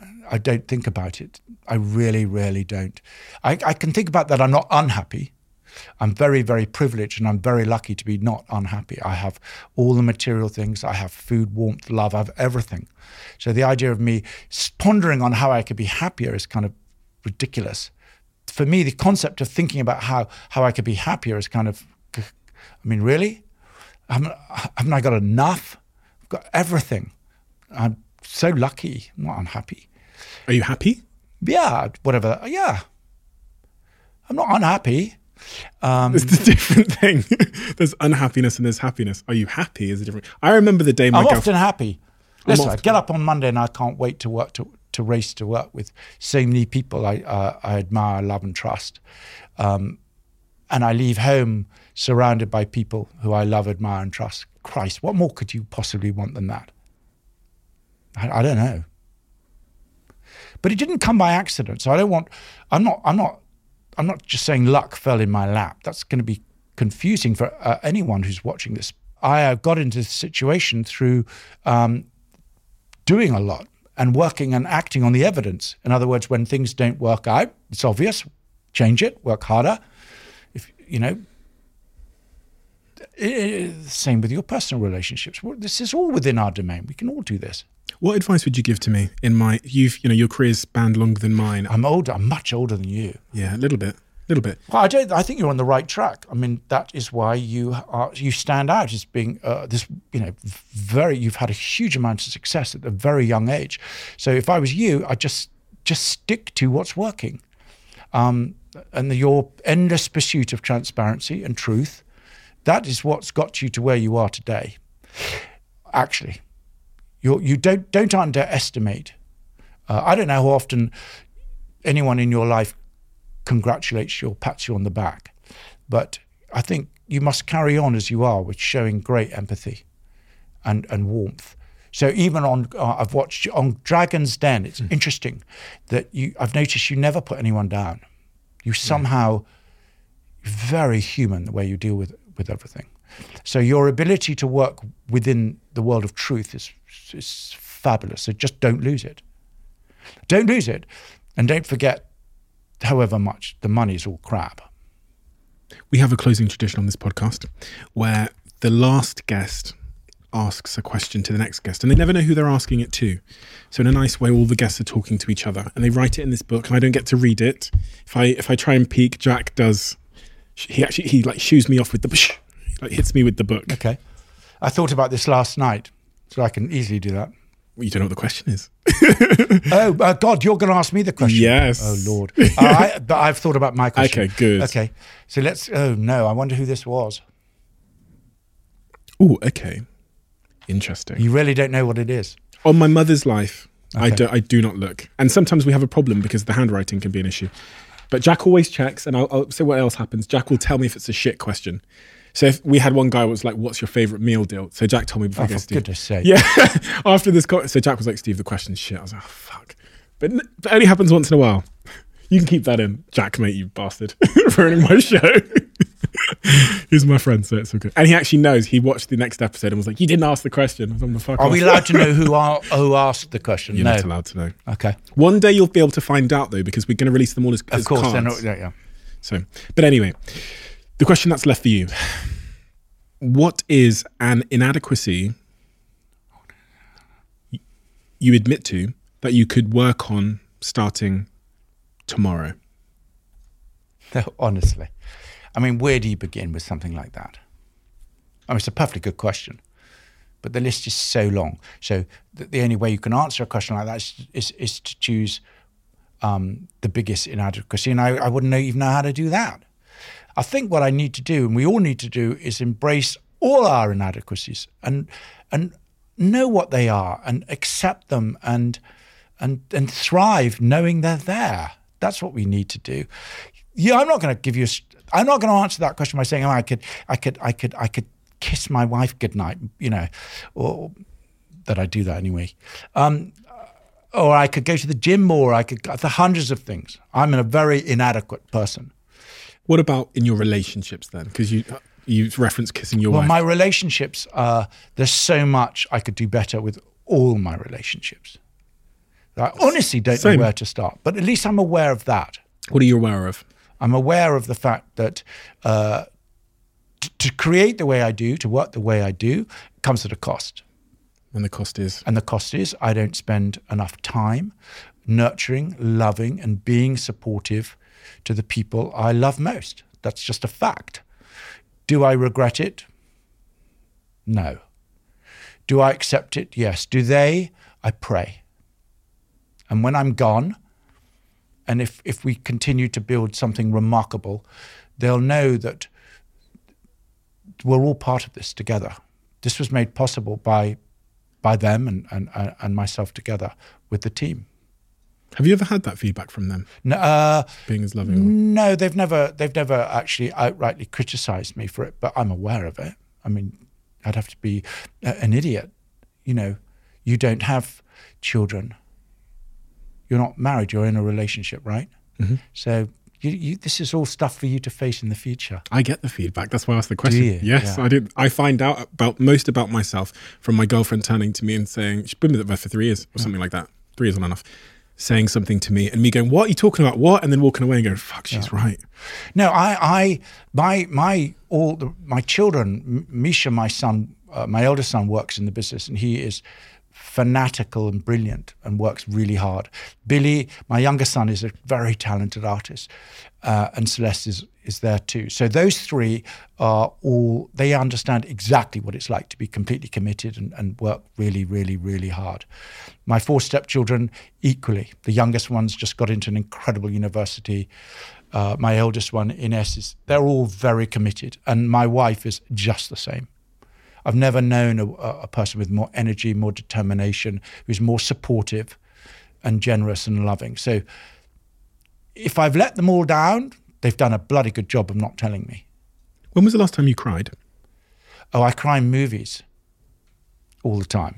don't think about it. I really, really don't. I can think about that I'm not unhappy, I'm very, very privileged, and I'm very lucky to be not unhappy. I have all the material things. I have food, warmth, love. I have everything. So the idea of me pondering on how I could be happier is kind of ridiculous. For me, the concept of thinking about how I could be happier is kind of, I mean, really? Haven't I got enough? I've got everything. I'm so lucky. I'm not unhappy. Are you happy? Yeah, whatever. Yeah. I'm not unhappy. It's a different thing. There's unhappiness and there's happiness. Are you happy is a different. I remember the day I'm often happy. Listen, I get up on Monday and I can't wait to work to race to work with so many people I admire, love, and trust. And I leave home surrounded by people who I love, admire, and trust. Christ, what more could you possibly want than that? I don't know. But it didn't come by accident. So I'm not just saying luck fell in my lap. That's going to be confusing for anyone who's watching this. I got into this situation through doing a lot and working and acting on the evidence. In other words, when things don't work out, it's obvious, change it, work harder. If you know, same with your personal relationships. Well, this is all within our domain. We can all do this. What advice would you give to me in my your career's spanned longer than mine? I'm older. I'm much older than you. Yeah, a little bit. Well, I think you're on the right track. I mean, that is why you stand out as being you've had a huge amount of success at a very young age. So if I was you, I'd just stick to what's working. And your endless pursuit of transparency and truth, that is what's got you to where you are today. Actually, you don't underestimate. I don't know how often anyone in your life congratulates you or pats you on the back, but I think you must carry on as you are with showing great empathy and warmth. So even I've watched on Dragon's Den, it's interesting that I've noticed you never put anyone down. You somehow very human the way you deal with everything. So your ability to work within the world of truth is fabulous. So just don't lose it. Don't lose it, and don't forget, however much the money's all crap. We have a closing tradition on this podcast where the last guest asks a question to the next guest, and they never know who they're asking it to. So in a nice way, all the guests are talking to each other, and they write it in this book, and I don't get to read it. If I try and peek, Jack does. He like shoos me off with the like hits me with the book. Okay, I thought about this last night, so I can easily do that. Well, you don't know what the question is. Oh, God, you're going to ask me the question. Yes. Oh, Lord. But I've thought about my question. Okay, good. Okay, so oh no, I wonder who this was. Oh, okay. Interesting. You really don't know what it is? On my mother's life, Okay. I do not look. And sometimes we have a problem because the handwriting can be an issue. But Jack always checks, and I'll say what else happens. Jack will tell me if it's a shit question. So if we had one guy who was like, what's your favourite meal deal? So Jack told me before. For goodness sake. Yeah. After this, so Jack was like, Steve, the question's shit. I was like, oh, fuck. But that only happens once in a while. You can keep that in. Jack, mate, you bastard. Ruining my show. He's my friend, so it's okay. And he actually knows. He watched the next episode and was like, you didn't ask the question. I was like, fuck Are off. we allowed to know who asked the question? You're No. not allowed to know. Okay. One day you'll be able to find out, though, because we're going to release them all as Of course. cards. They're not, yeah. So, but anyway, the question that's left for you. What is an inadequacy you admit to that you could work on starting tomorrow? Honestly. I mean, where do you begin with something like that? I mean, it's a perfectly good question, but the list is so long. So the only way you can answer a question like that is to choose the biggest inadequacy, and I wouldn't even know how to do that. I think what I need to do, and we all need to do, is embrace all our inadequacies and know what they are and accept them and thrive knowing they're there. That's what we need to do. Yeah, I'm not going to answer that question by saying, oh, I could kiss my wife goodnight, or that I do that anyway. Or I could go to the gym more. I could the hundreds of things. I'm a very inadequate person. What about in your relationships then? Because you referenced kissing your wife. Well, my relationships, there's so much I could do better with all my relationships. I honestly don't know where to start, but at least I'm aware of that. What are you aware of? I'm aware of the fact that to create the way I do, to work the way I do, comes at a cost. And the cost is? And the cost is I don't spend enough time nurturing, loving, and being supportive to the people I love most. That's just a fact. Do I regret it? No. Do I accept it? Yes. Do they? I pray. And when I'm gone, and if we continue to build something remarkable, they'll know that we're all part of this together. This was made possible by them and myself together with the team. Have you ever had that feedback from them? No, being as loving? No, they've never actually outrightly criticised me for it, but I'm aware of it. I mean, I'd have to be an idiot. You don't have children. You're not married. You're in a relationship, right? Mm-hmm. So this is all stuff for you to face in the future. I get the feedback. That's why I asked the question. Do you? Yes, Yeah. I did. I find out most about myself from my girlfriend turning to me and saying, she's been with her for 3 years or something like that. 3 years on and off. Saying something to me and me going, what are you talking about? What? And then walking away and going, fuck, she's right. No, my children, Misha, my son, my eldest son works in the business, and he is fanatical and brilliant and works really hard. Billy, my younger son, is a very talented artist, and Celeste is there too. So those three they understand exactly what it's like to be completely committed and work really, really, really hard. My 4 stepchildren, equally. The youngest one's just got into an incredible university. My eldest one, Ines, they're all very committed. And my wife is just the same. I've never known a person with more energy, more determination, who's more supportive and generous and loving. So if I've let them all down, they've done a bloody good job of not telling me. When was the last time you cried? Oh, I cry in movies all the time.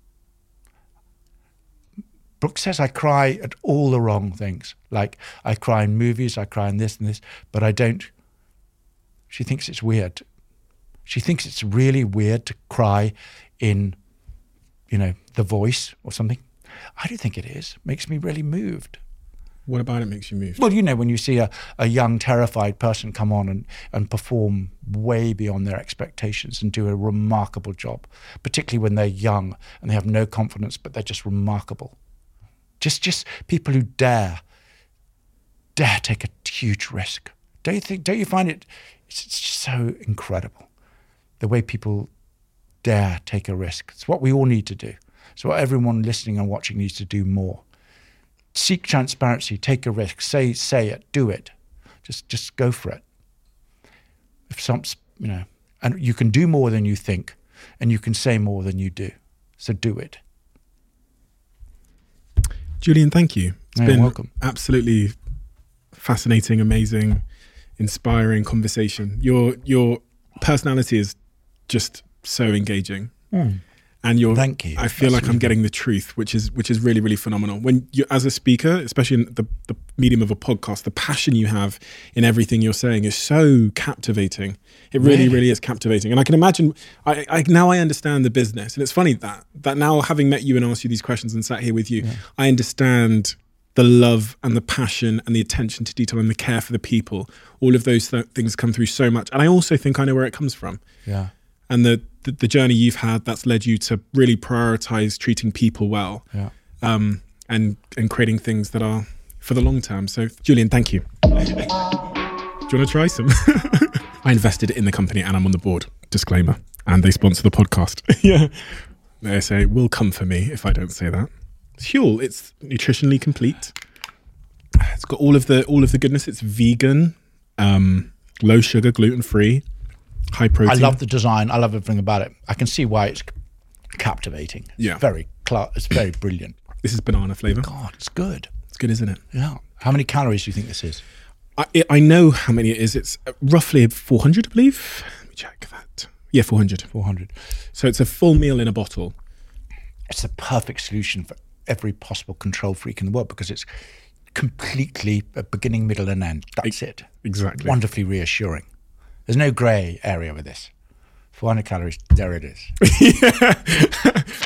Brooke says I cry at all the wrong things. Like I cry in movies, I cry in this and this, but I don't. She thinks it's weird. She thinks it's really weird to cry in, The Voice or something. I don't think it is. It makes me really moved. What about it makes you moved? Well, when you see a young, terrified person come on and perform way beyond their expectations and do a remarkable job, particularly when they're young and they have no confidence, but they're just remarkable. Just people who dare take a huge risk. Don't you find it? It's just so incredible. The way people dare take a risk. It's what we all need to do. It's what everyone listening and watching needs to do more. Seek transparency, take a risk, say it, do it. Just go for it. And you can do more than you think, and you can say more than you do. So do it. Julian, thank you. It's been welcome. Absolutely fascinating, amazing, inspiring conversation. Your personality is just so engaging. And thank you. I feel like I'm getting the truth, which is really, really phenomenal. When you, as a speaker, especially in the medium of a podcast, the passion you have in everything you're saying is so captivating. It really, really is captivating. And I can imagine, now I understand the business. And it's funny that now, having met you and asked you these questions and sat here with you, I understand the love and the passion and the attention to detail and the care for the people. All of those things come through so much. And I also think I know where it comes from. Yeah. And the journey you've had that's led you to really prioritize treating people well, and creating things that are for the long term. So, Julian, thank you. Do you want to try some? I invested in the company and I'm on the board. Disclaimer. And they sponsor the podcast. Yeah. They say, will come for me if I don't say that. It's Huel. It's nutritionally complete. It's got all of the goodness. It's vegan, low sugar, gluten free. High protein. I love the design. I love everything about it. I can see why it's captivating. Yeah. It's very brilliant. This is banana flavor. God, it's good. It's good, isn't it? Yeah. How many calories do you think this is? I know how many it is. It's roughly 400, I believe. Let me check that. Yeah, 400. 400. So it's a full meal in a bottle. It's the perfect solution for every possible control freak in the world because it's completely a beginning, middle, and end. That's it. Exactly. Wonderfully reassuring. There's no grey area with this. 400 calories, there it is.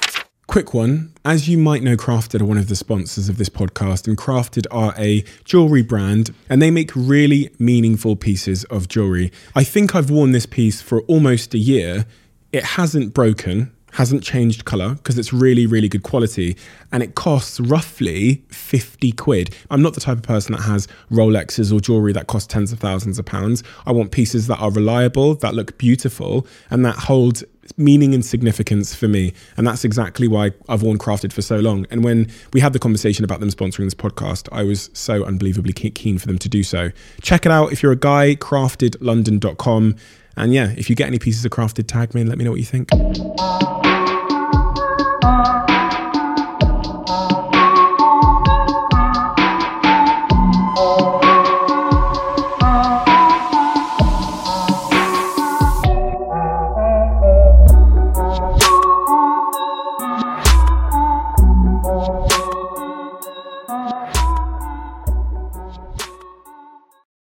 Quick one. As you might know, Crafted are one of the sponsors of this podcast, and Crafted are a jewelry brand, and they make really meaningful pieces of jewelry. I think I've worn this piece for almost a year. It hasn't broken, hasn't changed colour, because it's really, really good quality, and it costs roughly 50 quid. I'm not the type of person that has Rolexes or jewellery that costs tens of thousands of pounds. I want pieces that are reliable, that look beautiful, and that hold meaning and significance for me. And that's exactly why I've worn Crafted for so long. And when we had the conversation about them sponsoring this podcast, I was so unbelievably keen for them to do so. Check it out if you're a guy, craftedlondon.com. And yeah, if you get any pieces of Crafted, tag me and let me know what you think.